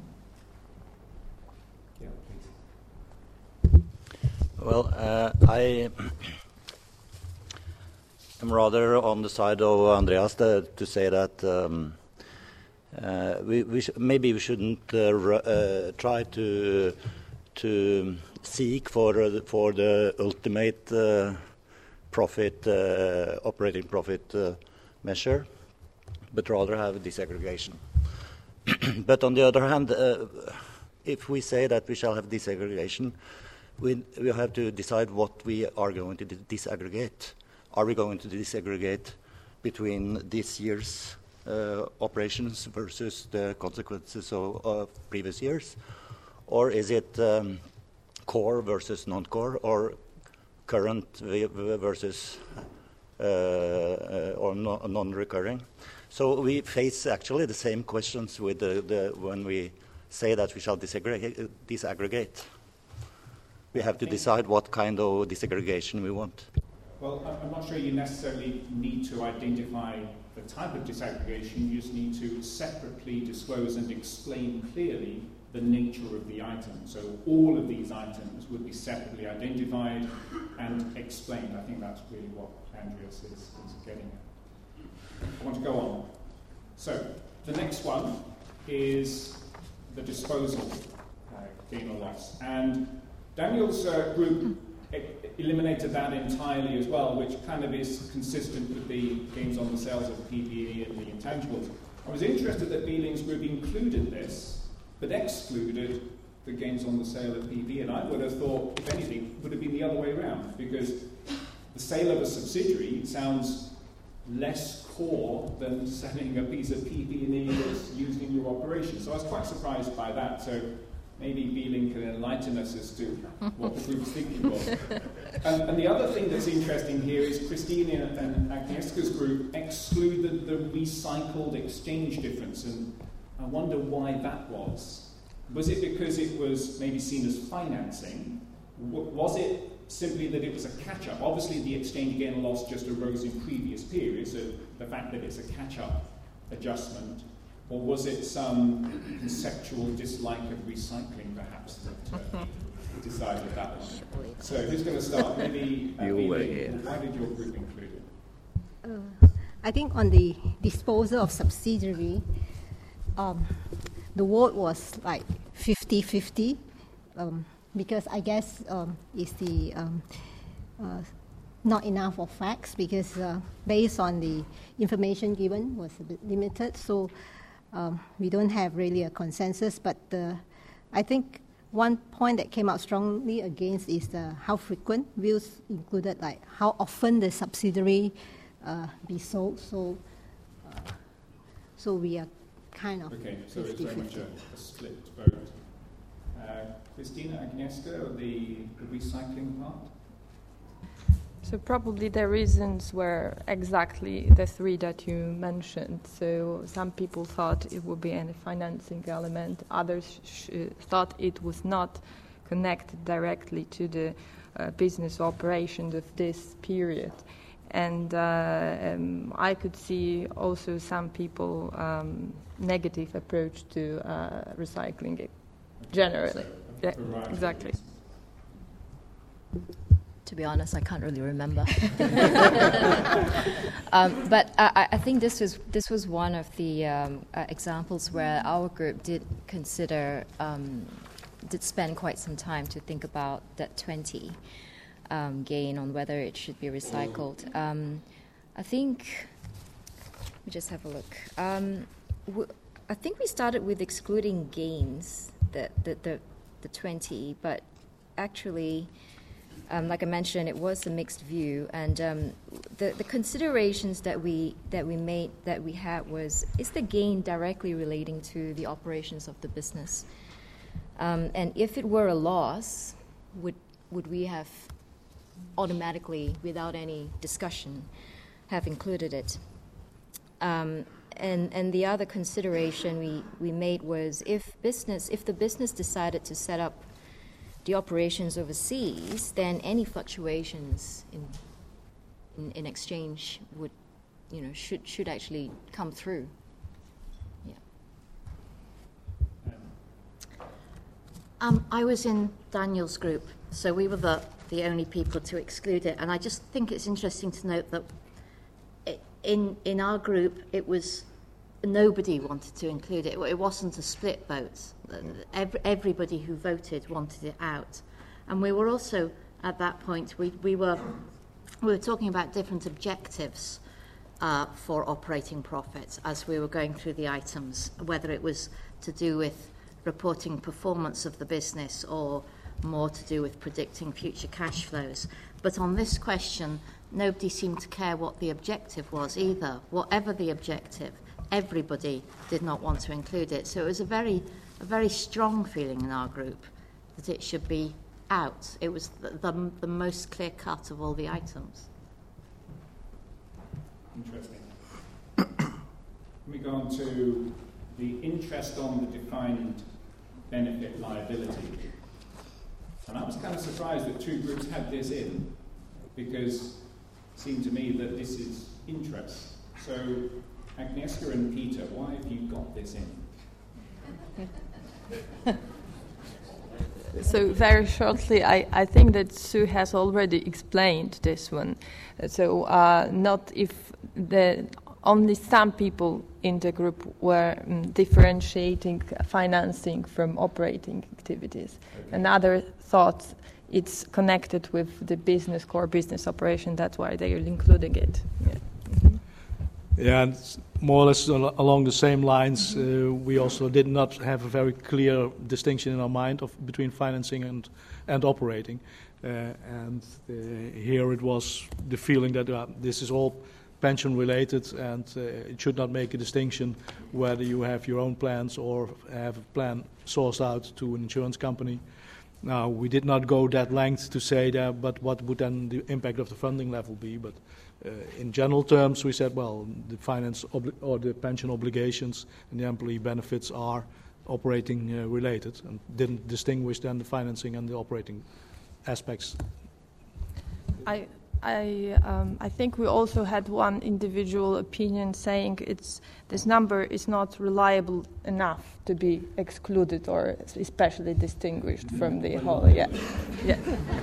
Yeah, please. Well, uh, I am rather on the side of Andreas to, to say that um, uh, we, we sh- maybe we shouldn't uh, r- uh, try to to seek for uh, for the ultimate uh, profit, uh, operating profit uh, measure, but rather have a disaggregation. But on the other hand, uh, if we say that we shall have disaggregation, we, we have to decide what we are going to disaggregate. Are we going to disaggregate between this year's uh, operations versus the consequences of uh, previous years? Or is it um, core versus non-core, or current versus uh, uh, or no, non-recurring? So we face actually the same questions with the, the, when we say that we shall disaggregate, disaggregate. We have to decide what kind of disaggregation we want. Well, I'm not sure you necessarily need to identify the type of disaggregation. You just need to separately disclose and explain clearly the nature of the item. So all of these items would be separately identified and explained. I think that's really what Andreas is, is getting at. I want to go on. So the next one is the disposal uh, gain or loss. And Daniel's uh, group e eliminated that entirely as well, which kind of is consistent with the gains on the sales of P P E and the intangibles. I was interested that Beeling's group included this, but excluded the gains on the sale of P P E, and I would have thought, if anything, it would have been the other way around, because the sale of a subsidiary sounds less core than selling a piece of P P E that's used in your operation. So I was quite surprised by that. So maybe Beeling can enlighten us as to what the group's thinking was. And, and the other thing that's interesting here is Christina and Agnieszka's group excluded the recycled exchange difference, and I wonder why that was. Was it because it was maybe seen as financing? W was it simply that it was a catch-up? Obviously the exchange gain or loss just arose in previous periods, so the fact that it's a catch-up adjustment. Or was it some conceptual dislike of recycling, perhaps, that uh, decided that one? So who's going to start? Maybe uh, you were here. Why did your group include it? Uh, I think on the disposal of subsidiary, um, the vote was like fifty fifty, um, because I guess um, it's the um, uh, not enough of facts, because uh, based on the information given was a bit limited, so um, we don't have really a consensus. But uh, I think one point that came out strongly against is uh, how frequent views included, like how often the subsidiary uh, be sold. So, uh, so we are kind of okay. So it's very much a, a split vote. Uh, Christina, Agnieszka, the, the recycling part. So probably the reasons were exactly the three that you mentioned. So some people thought it would be a financing element. Others sh thought it was not connected directly to the uh, business operations of this period. And uh, um, I could see also some people um, negative approach to uh, recycling it generally. Yeah, exactly. To be honest, I can't really remember. um, but I, I think this was this was one of the um, uh, examples where our group did consider, um, did spend quite some time to think about that twenty um, gain on whether it should be recycled. Um, I think, let me just have a look. Um, w I think we started with excluding gains, the the the, the twenty, but actually. Um, like I mentioned, it was a mixed view, and um, the, the considerations that we that we made that we had was: is the gain directly relating to the operations of the business? Um, and if it were a loss, would would we have automatically, without any discussion, have included it? Um, and and the other consideration we we made was if business if the business decided to set up the operations overseas, then any fluctuations in, in in exchange would, you know, should should actually come through. Yeah. Um, I was in Daniel's group, so we were the the only people to exclude it, and I just think it's interesting to note that it, in in our group it was nobody wanted to include it. It wasn't a split vote. Every, everybody who voted wanted it out, and we were also at that point we we were we were talking about different objectives uh, for operating profits as we were going through the items, whether it was to do with reporting performance of the business or more to do with predicting future cash flows. But on this question, nobody seemed to care what the objective was either. Whatever the objective, everybody did not want to include it. So it was a very, a very strong feeling in our group that it should be out. It was the, the, the most clear cut of all the items. Interesting. Let me go on to the interest on the defined benefit liability. And I was kind of surprised that two groups had this in, because it seemed to me that this is interest. So, Agnieszka and Peter, why have you got this in? So very shortly, I, I think that Sue has already explained this one. So uh, not if the only some people in the group were um, differentiating financing from operating activities, okay. And others thought it's connected with the business, core business operation. That's why they are including it. Yeah, mm-hmm. Yeah, and more or less al- along the same lines, uh, we also did not have a very clear distinction in our mind of between financing and, and operating. Uh, and uh, here it was the feeling that uh, this is all pension related, and uh, it should not make a distinction whether you have your own plans or have a plan sourced out to an insurance company. Now, we did not go that length to say that, but what would then the impact of the funding level be? But uh, in general terms, we said, well, the finance obli- or the pension obligations and the employee benefits are operating uh, related, and didn't distinguish then the financing and the operating aspects. I I um, I think we also had one individual opinion saying it's this number is not reliable enough to be excluded or especially distinguished from the whole. Yeah, yeah.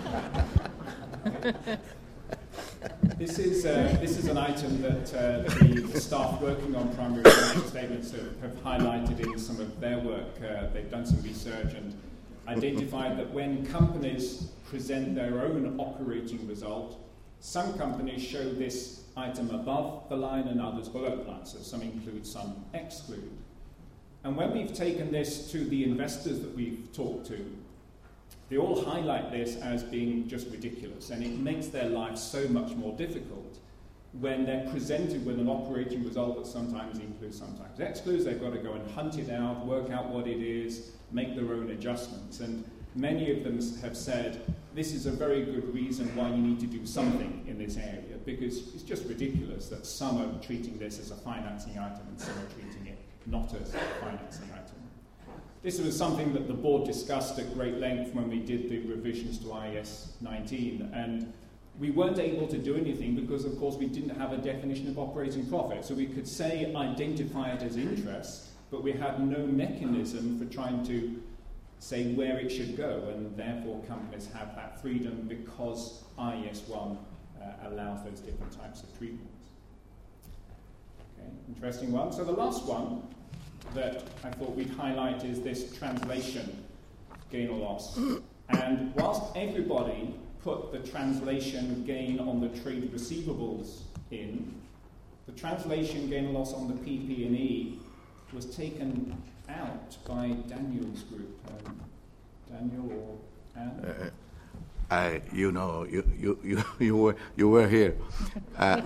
This is uh, this is an item that uh, the staff working on primary financial statements have, have highlighted in some of their work. Uh, they've done some research and identified that when companies present their own operating result, some companies show this item above the line and others below the line. So some include, some exclude. And when we've taken this to the investors that we've talked to, they all highlight this as being just ridiculous, and it makes their life so much more difficult when they're presented with an operating result that sometimes includes, sometimes excludes. They've got to go and hunt it out, work out what it is, make their own adjustments. And many of them have said, this is a very good reason why you need to do something in this area, because it's just ridiculous that some are treating this as a financing item and some are treating it not as a financing item. This was something that the board discussed at great length when we did the revisions to I A S nineteen, and we weren't able to do anything because, of course, we didn't have a definition of operating profit. So we could say identify it as interest, but we had no mechanism for trying to say where it should go, and therefore companies have that freedom because I A S one uh, allows those different types of treatments. Okay, interesting one. So the last one that I thought we'd highlight is this translation gain or loss. And whilst everybody put the translation gain on the trade receivables in, the translation gain or loss on the P P and E was taken out by Daniel's group. Um, Daniel or Anne? Uh, I, you know, you, you, you, you were you were here. Uh,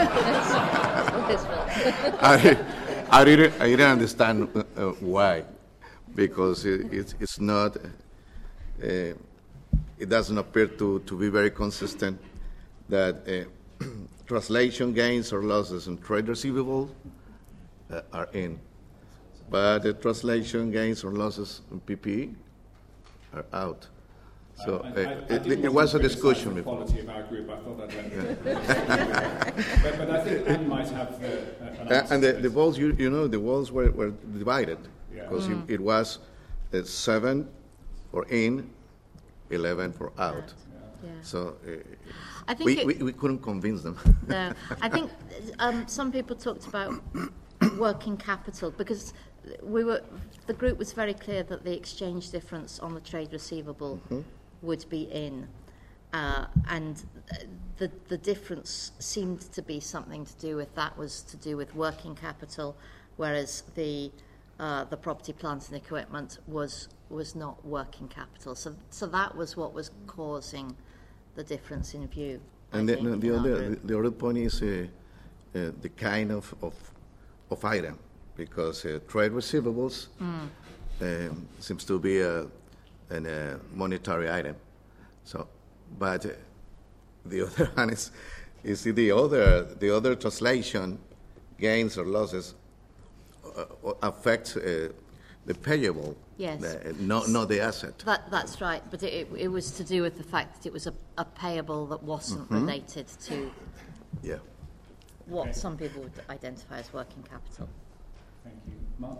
I, I didn't I didn't understand uh, why, because it, it's it's not. Uh, it doesn't appear to, to be very consistent that uh, translation gains or losses in trade receivables uh, are in, but the translation gains or losses in P P E are out. So I, I, uh, I it, it was a discussion the before. Quality of our group, I thought that went. but, but I think Anne might have uh, an answer. And the, the votes, you, you know, the votes were, were divided yeah. because mm. it, it was uh, seven for in, eleven for out. Yeah. So uh, I think we, it, we, we couldn't convince them. No, I think um, some people talked about working capital because we were. The group was very clear that the exchange difference on the trade receivable mm-hmm. would be in, uh, and the the difference seemed to be something to do with that was to do with working capital, whereas the uh, the property, plant and equipment was was not working capital. So so that was what was causing the difference in view. And the, no, the other the, the other point is uh, uh, the kind of, of of item, because uh, trade receivables mm. um, seems to be a, an, a monetary item. So, but uh, the other hand is is the other the other translation gains or losses uh, affect uh, the payable. Yes. Uh, not, not the asset. That, that's right, but it, it was to do with the fact that it was a, a payable that wasn't mm-hmm. related to yeah. what okay. some people would identify as working capital. Thank you. Mark?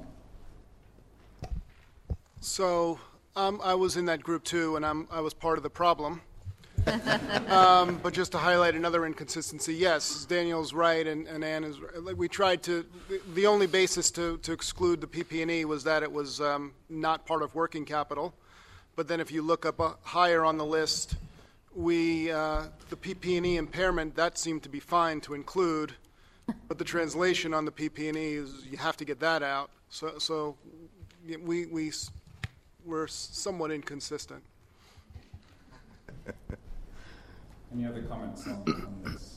So um, I was in that group too, and I'm, I was part of the problem. um, but just to highlight another inconsistency, yes, Daniel's right, and, and Anne is right. We tried to, the, the only basis to, to exclude the P P and E was that it was um, not part of working capital. But then if you look up uh, higher on the list, we, uh, the P P and E impairment, that seemed to be fine to include, but the translation on the P P and E is you have to get that out. So, so we, we, we're somewhat inconsistent. Any other comments on, on this?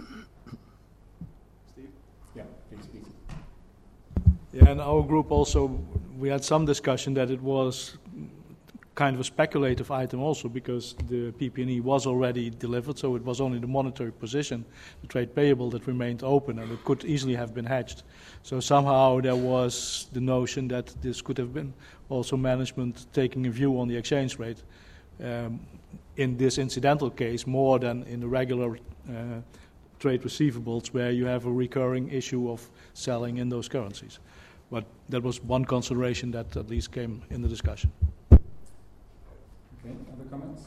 Steve? Yeah, please, please. Yeah, in our group also, we had some discussion that it was kind of a speculative item also, because the P P and E was already delivered, so it was only the monetary position, the trade payable, that remained open, and it could easily have been hedged. So somehow there was the notion that this could have been also management taking a view on the exchange rate. Um, in this incidental case, more than in the regular uh, trade receivables, where you have a recurring issue of selling in those currencies. But that was one consideration that at least came in the discussion. Okay, other comments?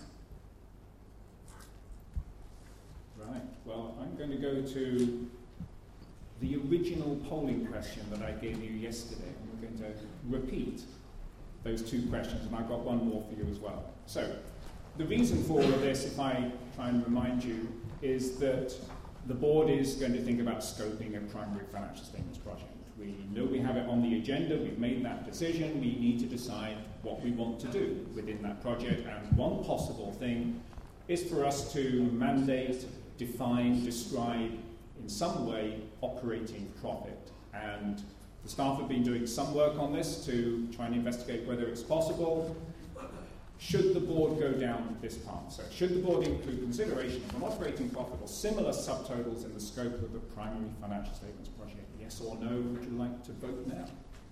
Right, well, I'm going to go to the original polling question that I gave you yesterday. I'm going to repeat those two questions, and I've got one more for you as well. So, the reason for all of this, if I try and remind you, is that the board is going to think about scoping a primary financial statements project. We know we have it on the agenda, we've made that decision, we need to decide what we want to do within that project, and one possible thing is for us to mandate, define, describe in some way operating profit. And the staff have been doing some work on this to try and investigate whether it's possible. Should the board go down this path? So should the board include consideration of an operating profit or similar subtotals in the scope of the primary financial statements project? Yes or no? Would you like to vote now? Have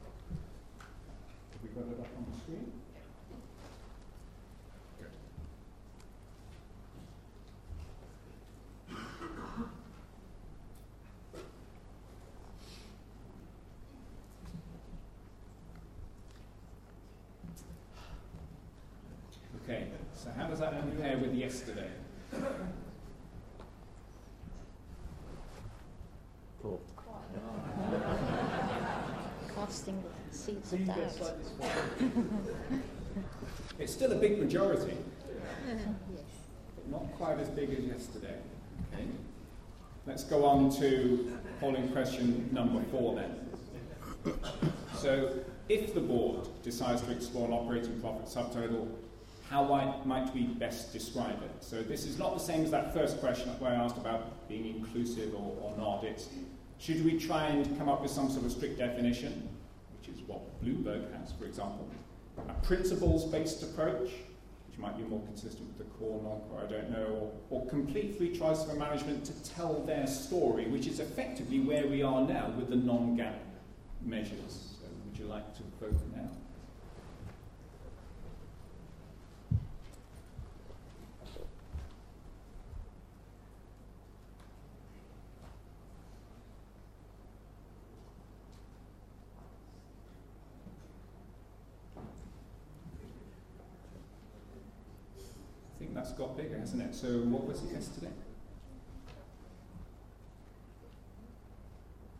we got it up on the screen? Good. Okay, so how does that compare with yesterday? Cool. Casting seeds of doubt. It's still a big majority, but not quite as big as yesterday. Okay. Let's go on to polling question number four then. So, if the board decides to explore an operating profit subtotal, how might we best describe it? So this is not the same as that first question where I asked about being inclusive or, or not. It's, should we try and come up with some sort of strict definition, which is what Bloomberg has, for example, a principles-based approach, which might be more consistent with the core, non-core, I don't know, or, or complete free choice for management to tell their story, which is effectively where we are now with the non-GAAP measures. So would you like to vote now? I think that's got bigger, hasn't it? So what was it yesterday?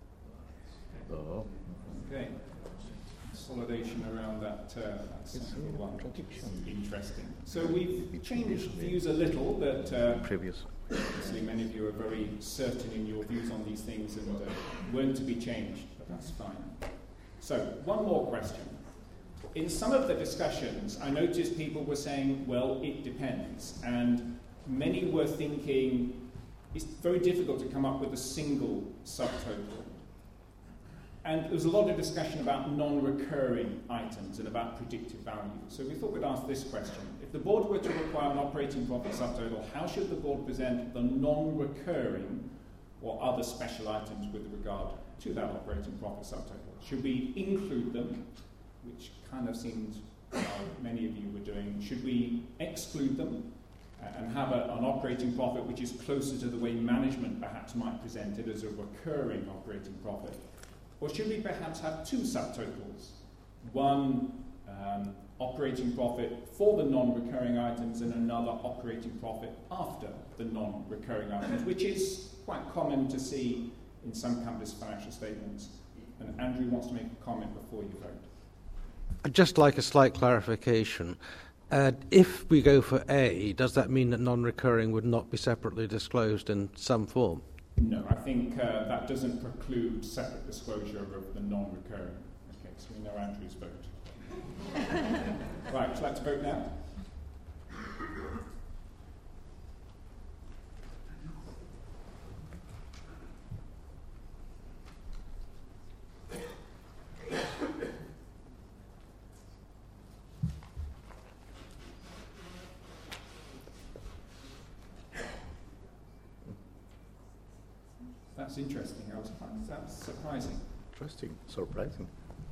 Oh. Okay. Consolidation around that. Uh, single one, which is interesting. So we've changed views a little, but uh, previous. obviously many of you are very certain in your views on these things and uh, weren't to be changed, but that's fine. So, one more question. In some of the discussions, I noticed people were saying, well, it depends, and many were thinking it's very difficult to come up with a single subtotal. And there was a lot of discussion about non-recurring items and about predictive value. So we thought we'd ask this question. If the board were to require an operating profit subtotal, how should the board present the non-recurring or other special items with regard to that operating profit subtotal? Should we include them, which kind of seems uh, many of you were doing? Should we exclude them uh, and have a, an operating profit which is closer to the way management perhaps might present it as a recurring operating profit? Or should we perhaps have two subtotals? One um, operating profit for the non-recurring items and another operating profit after the non-recurring items, which is quite common to see in some companies' financial statements. And Andrew wants to make a comment before you vote. I'd just like a slight clarification. Uh, if we go for A, does that mean that non-recurring would not be separately disclosed in some form? No, I think uh, that doesn't preclude separate disclosure of the non-recurring. Okay, so we know Andrew's vote. Right, would you like to vote now? That's interesting. I was quite, that's surprising. Interesting, surprising.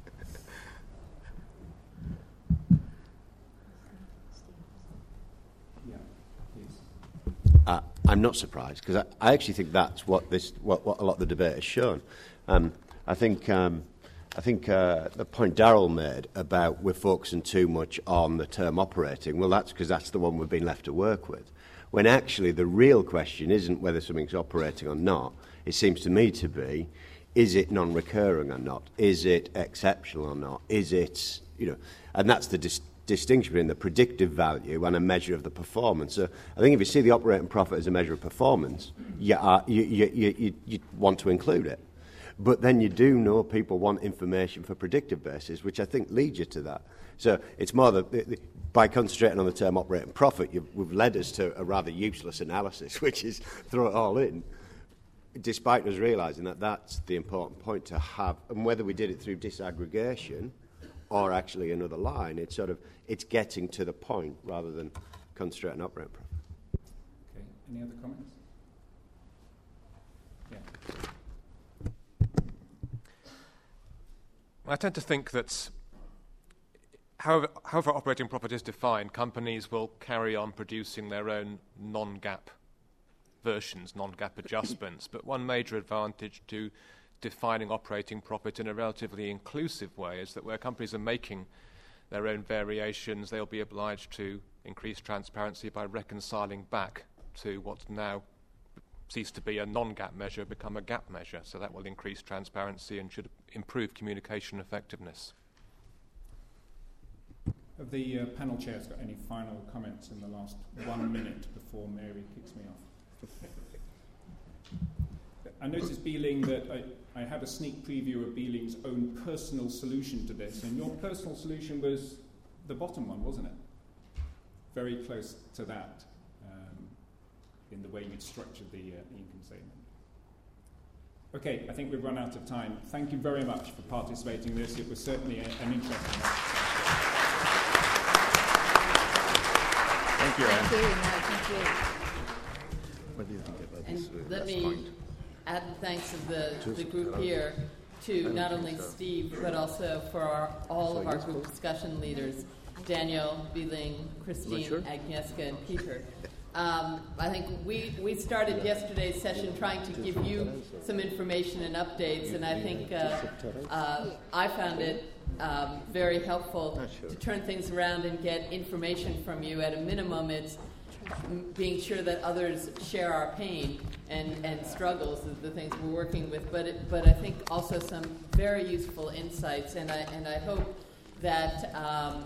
Yeah, please. Uh, I'm not surprised because I, I actually think that's what this, what, what a lot of the debate has shown. Um, I think, um, I think uh, the point Darryl made about we're focusing too much on the term operating. Well, that's because that's the one we've been left to work with. When actually the real question isn't whether something's operating or not. It seems to me to be, is it non-recurring or not? Is it exceptional or not? Is it, you know, and that's the dis- distinction between the predictive value and a measure of the performance. So I think if you see the operating profit as a measure of performance, you, are, you, you, you, you, you want to include it. But then you do know people want information for predictive basis, which I think leads you to that. So it's more that the, the, by concentrating on the term operating profit, you've, we've led us to a rather useless analysis, which is throw it all in, despite us realising that that's the important point to have. And whether we did it through disaggregation or actually another line, it's sort of, it's getting to the point rather than concentrating on operating profit. Okay, any other comments? Yeah. I tend to think that however, however operating profit is defined, companies will carry on producing their own non-GAAP versions, non-GAAP adjustments. But one major advantage to defining operating profit in a relatively inclusive way is that where companies are making their own variations, they'll be obliged to increase transparency by reconciling back to what's now ceased to be a non-GAAP measure, become a GAAP measure. So that will increase transparency and should improve communication effectiveness. Have the uh, panel chairs got any final comments in the last one minute before Mary kicks me off? I noticed, Beeling, that I, I had a sneak preview of Beeling's own personal solution to this, and your personal solution was the bottom one, wasn't it? Very close to that um, in the way you'd structured the, uh, the income statement. Okay, I think we've run out of time. Thank you very much for participating in this. It was certainly a, an interesting exercise. Thank you, Anne. Thank you. Thank you. What do you think about And this? Uh, let last me point? add thanks of the, Just the group around here to I not don't only think so. Steve, but also for our, all So of our yes, group please. discussion leaders, Daniel, Beeling, Christine, sure? Agnieszka, and Peter. Um, I think we, we started yesterday's session trying to give you some information and updates, and I think uh, uh, I found it um, very helpful to turn things around and get information from you. At a minimum, it's m- being sure that others share our pain and, and struggles, the, the things we're working with, but it, but I think also some very useful insights, and I and I hope that um,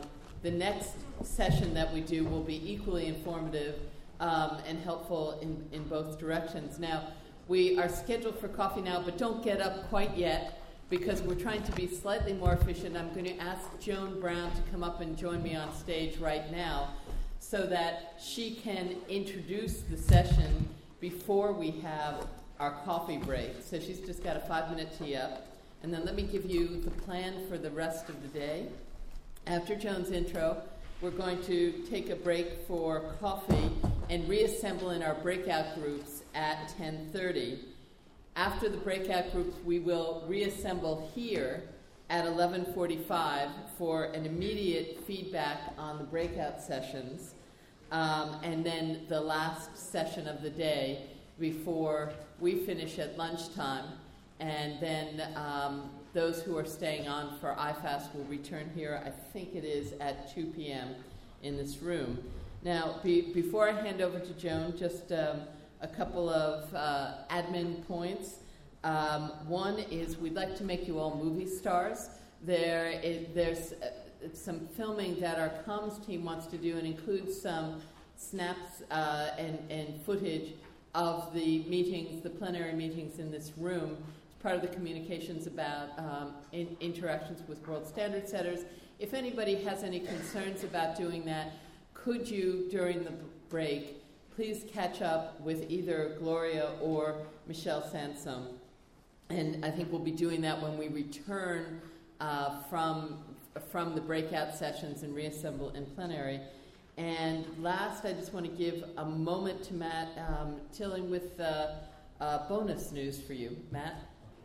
the next session that we do will be equally informative um, and helpful in, in both directions. Now, we are scheduled for coffee now, but don't get up quite yet, because we're trying to be slightly more efficient. I'm going to ask Joan Brown to come up and join me on stage right now so that she can introduce the session before we have our coffee break. So she's just got a five-minute tee up. And then let me give you the plan for the rest of the day. After Joan's intro, we're going to take a break for coffee and reassemble in our breakout groups at ten thirty. After the breakout groups, we will reassemble here at eleven forty-five for an immediate feedback on the breakout sessions, um, and then the last session of the day before we finish at lunchtime. And then um, those who are staying on for I FAST will return here, I think it is at two p.m. in this room. Now, be, before I hand over to Joan, just um, a couple of uh, admin points. Um, one is we'd like to make you all movie stars. There is, there's uh, some filming that our comms team wants to do and includes some snaps uh, and, and footage of the meetings, the plenary meetings in this room. It's part of the communications about um, in interactions with world standard setters. If anybody has any concerns about doing that, could you, during the break, please catch up with either Gloria or Michelle Sansom. And I think we'll be doing that when we return uh, from, from the breakout sessions and reassemble in plenary. And last, I just want to give a moment to Matt um, Tilling with uh, uh, bonus news for you. Matt?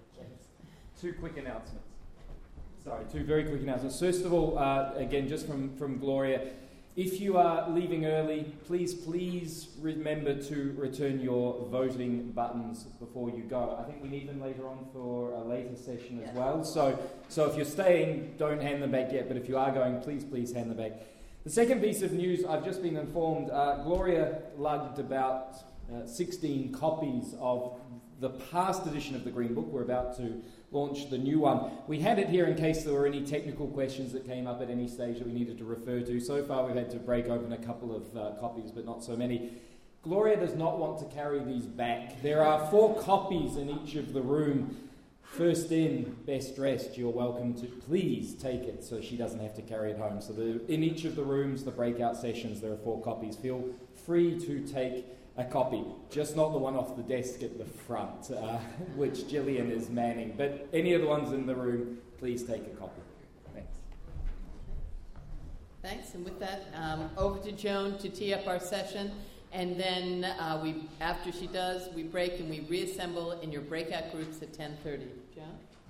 Two quick announcements. Sorry, two very quick announcements. First of all, uh, again, just from, from Gloria, if you are leaving early, please, please remember to return your voting buttons before you go. I think we need them later on for a later session as well. So, so if you're staying, don't hand them back yet, but if you are going, please, please hand them back. The second piece of news, I've just been informed, uh, Gloria lugged about uh, sixteen copies of the past edition of the Green Book. We're about to launch the new one. We had it here in case there were any technical questions that came up at any stage that we needed to refer to. So far we've had to break open a couple of uh, copies, but not so many. Gloria does not want to carry these back. There are four copies in each of the room. First in, best dressed, you're welcome to please take it so she doesn't have to carry it home. So the, in each of the rooms, the breakout sessions, there are four copies. Feel free to take a copy, just not the one off the desk at the front, uh, which Gillian is manning. But any of the ones in the room, please take a copy. Thanks. Thanks, and with that, um, over to Joan to tee up our session. And then uh, we, after she does, we break and we reassemble in your breakout groups at ten thirty. Joan?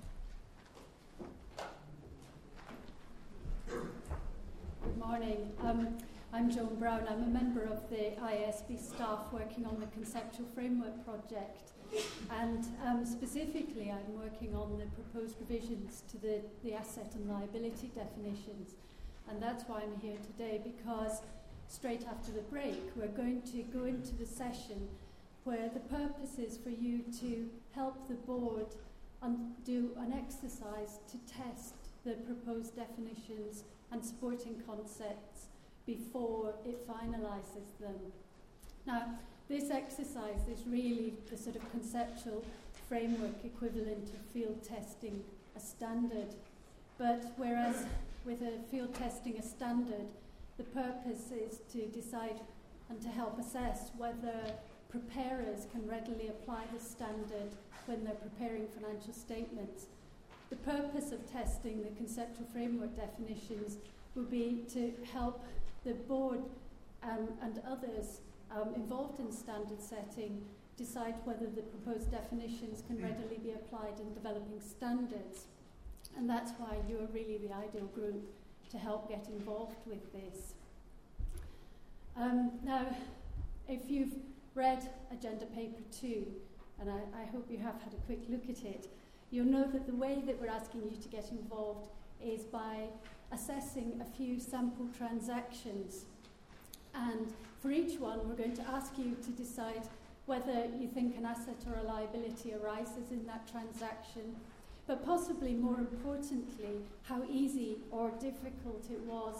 Good morning. Um, I'm Joan Brown. I'm a member of the I A S B staff working on the Conceptual Framework project. And um, specifically, I'm working on the proposed revisions to the, the asset and liability definitions. And that's why I'm here today, because straight after the break, we're going to go into the session where the purpose is for you to help the board un- do an exercise to test the proposed definitions and supporting concepts before it finalises them. Now, this exercise is really the sort of conceptual framework equivalent of field testing a standard. But whereas with a field testing a standard, the purpose is to decide and to help assess whether preparers can readily apply the standard when they're preparing financial statements. The purpose of testing the conceptual framework definitions will be to help the board um, and others um, involved in standard setting decide whether the proposed definitions can readily be applied in developing standards. And that's why you're really the ideal group to help get involved with this. Um, now, if you've read Agenda Paper two, and I, I hope you have had a quick look at it, you'll know that the way that we're asking you to get involved is by assessing a few sample transactions. And for each one, we're going to ask you to decide whether you think an asset or a liability arises in that transaction, but possibly more importantly, how easy or difficult it was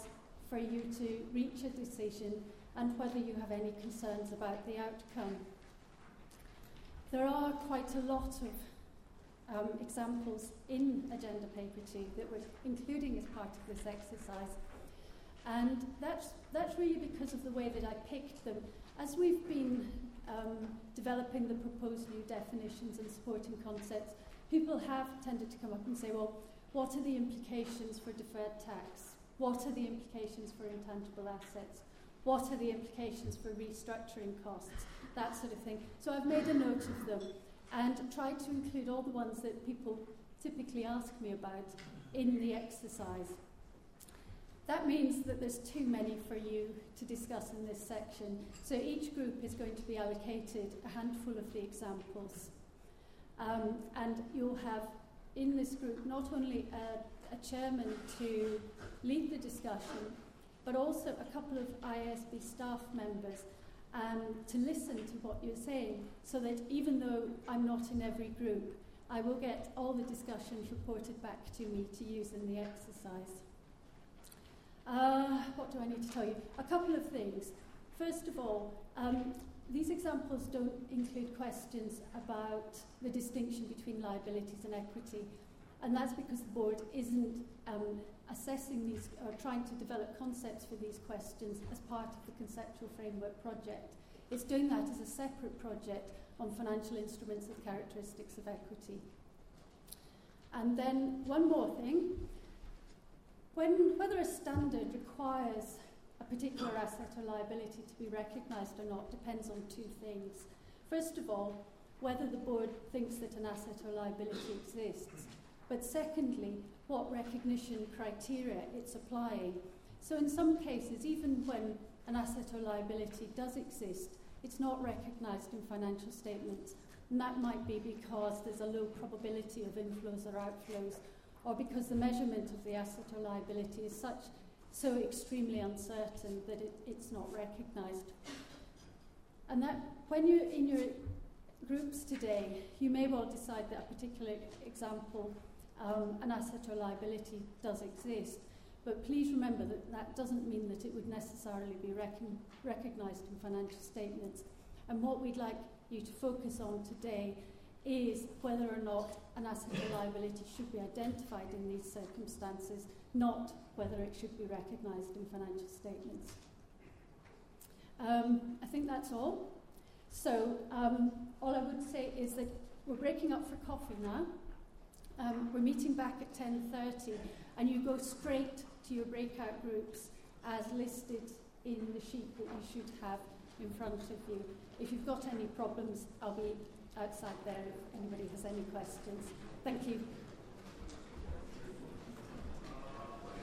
for you to reach a decision and whether you have any concerns about the outcome. There are quite a lot of um, examples in Agenda Paper two that we're including as part of this exercise. And that's, that's really because of the way that I picked them. As we've been um, developing the proposed new definitions and supporting concepts, people have tended to come up and say, well, what are the implications for deferred tax? What are the implications for intangible assets? What are the implications for restructuring costs? That sort of thing. So I've made a note of them and tried to include all the ones that people typically ask me about in the exercise. That means that there's too many for you to discuss in this section. So each group is going to be allocated a handful of the examples. Um, and you'll have in this group not only a, a chairman to lead the discussion, but also a couple of I A S B staff members um, to listen to what you're saying, so that even though I'm not in every group, I will get all the discussions reported back to me to use in the exercise. Uh, what do I need to tell you? A couple of things. First of all, um, these examples don't include questions about the distinction between liabilities and equity, and that's because the board isn't um, assessing these or trying to develop concepts for these questions as part of the conceptual framework project. It's doing that as a separate project on financial instruments with characteristics of equity. And then one more thing. When, whether a standard requires a particular asset or liability to be recognised or not depends on two things. First of all, whether the board thinks that an asset or liability exists. But secondly, what recognition criteria it's applying. So in some cases, even when an asset or liability does exist, it's not recognised in financial statements. And that might be because there's a low probability of inflows or outflows, or because the measurement of the asset or liability is such so extremely uncertain that it, it's not recognised. And that when you're in your groups today, you may well decide that a particular example, um, an asset or liability, does exist. But please remember that that doesn't mean that it would necessarily be recon- recognised in financial statements. And what we'd like you to focus on today is whether or not an asset or liability should be identified in these circumstances, not whether it should be recognised in financial statements. Um, I think that's all. So um, all I would say is that we're breaking up for coffee now. Um, we're meeting back at ten thirty, and you go straight to your breakout groups as listed in the sheet that you should have in front of you. If you've got any problems, I'll be outside there if anybody has any questions. Thank you.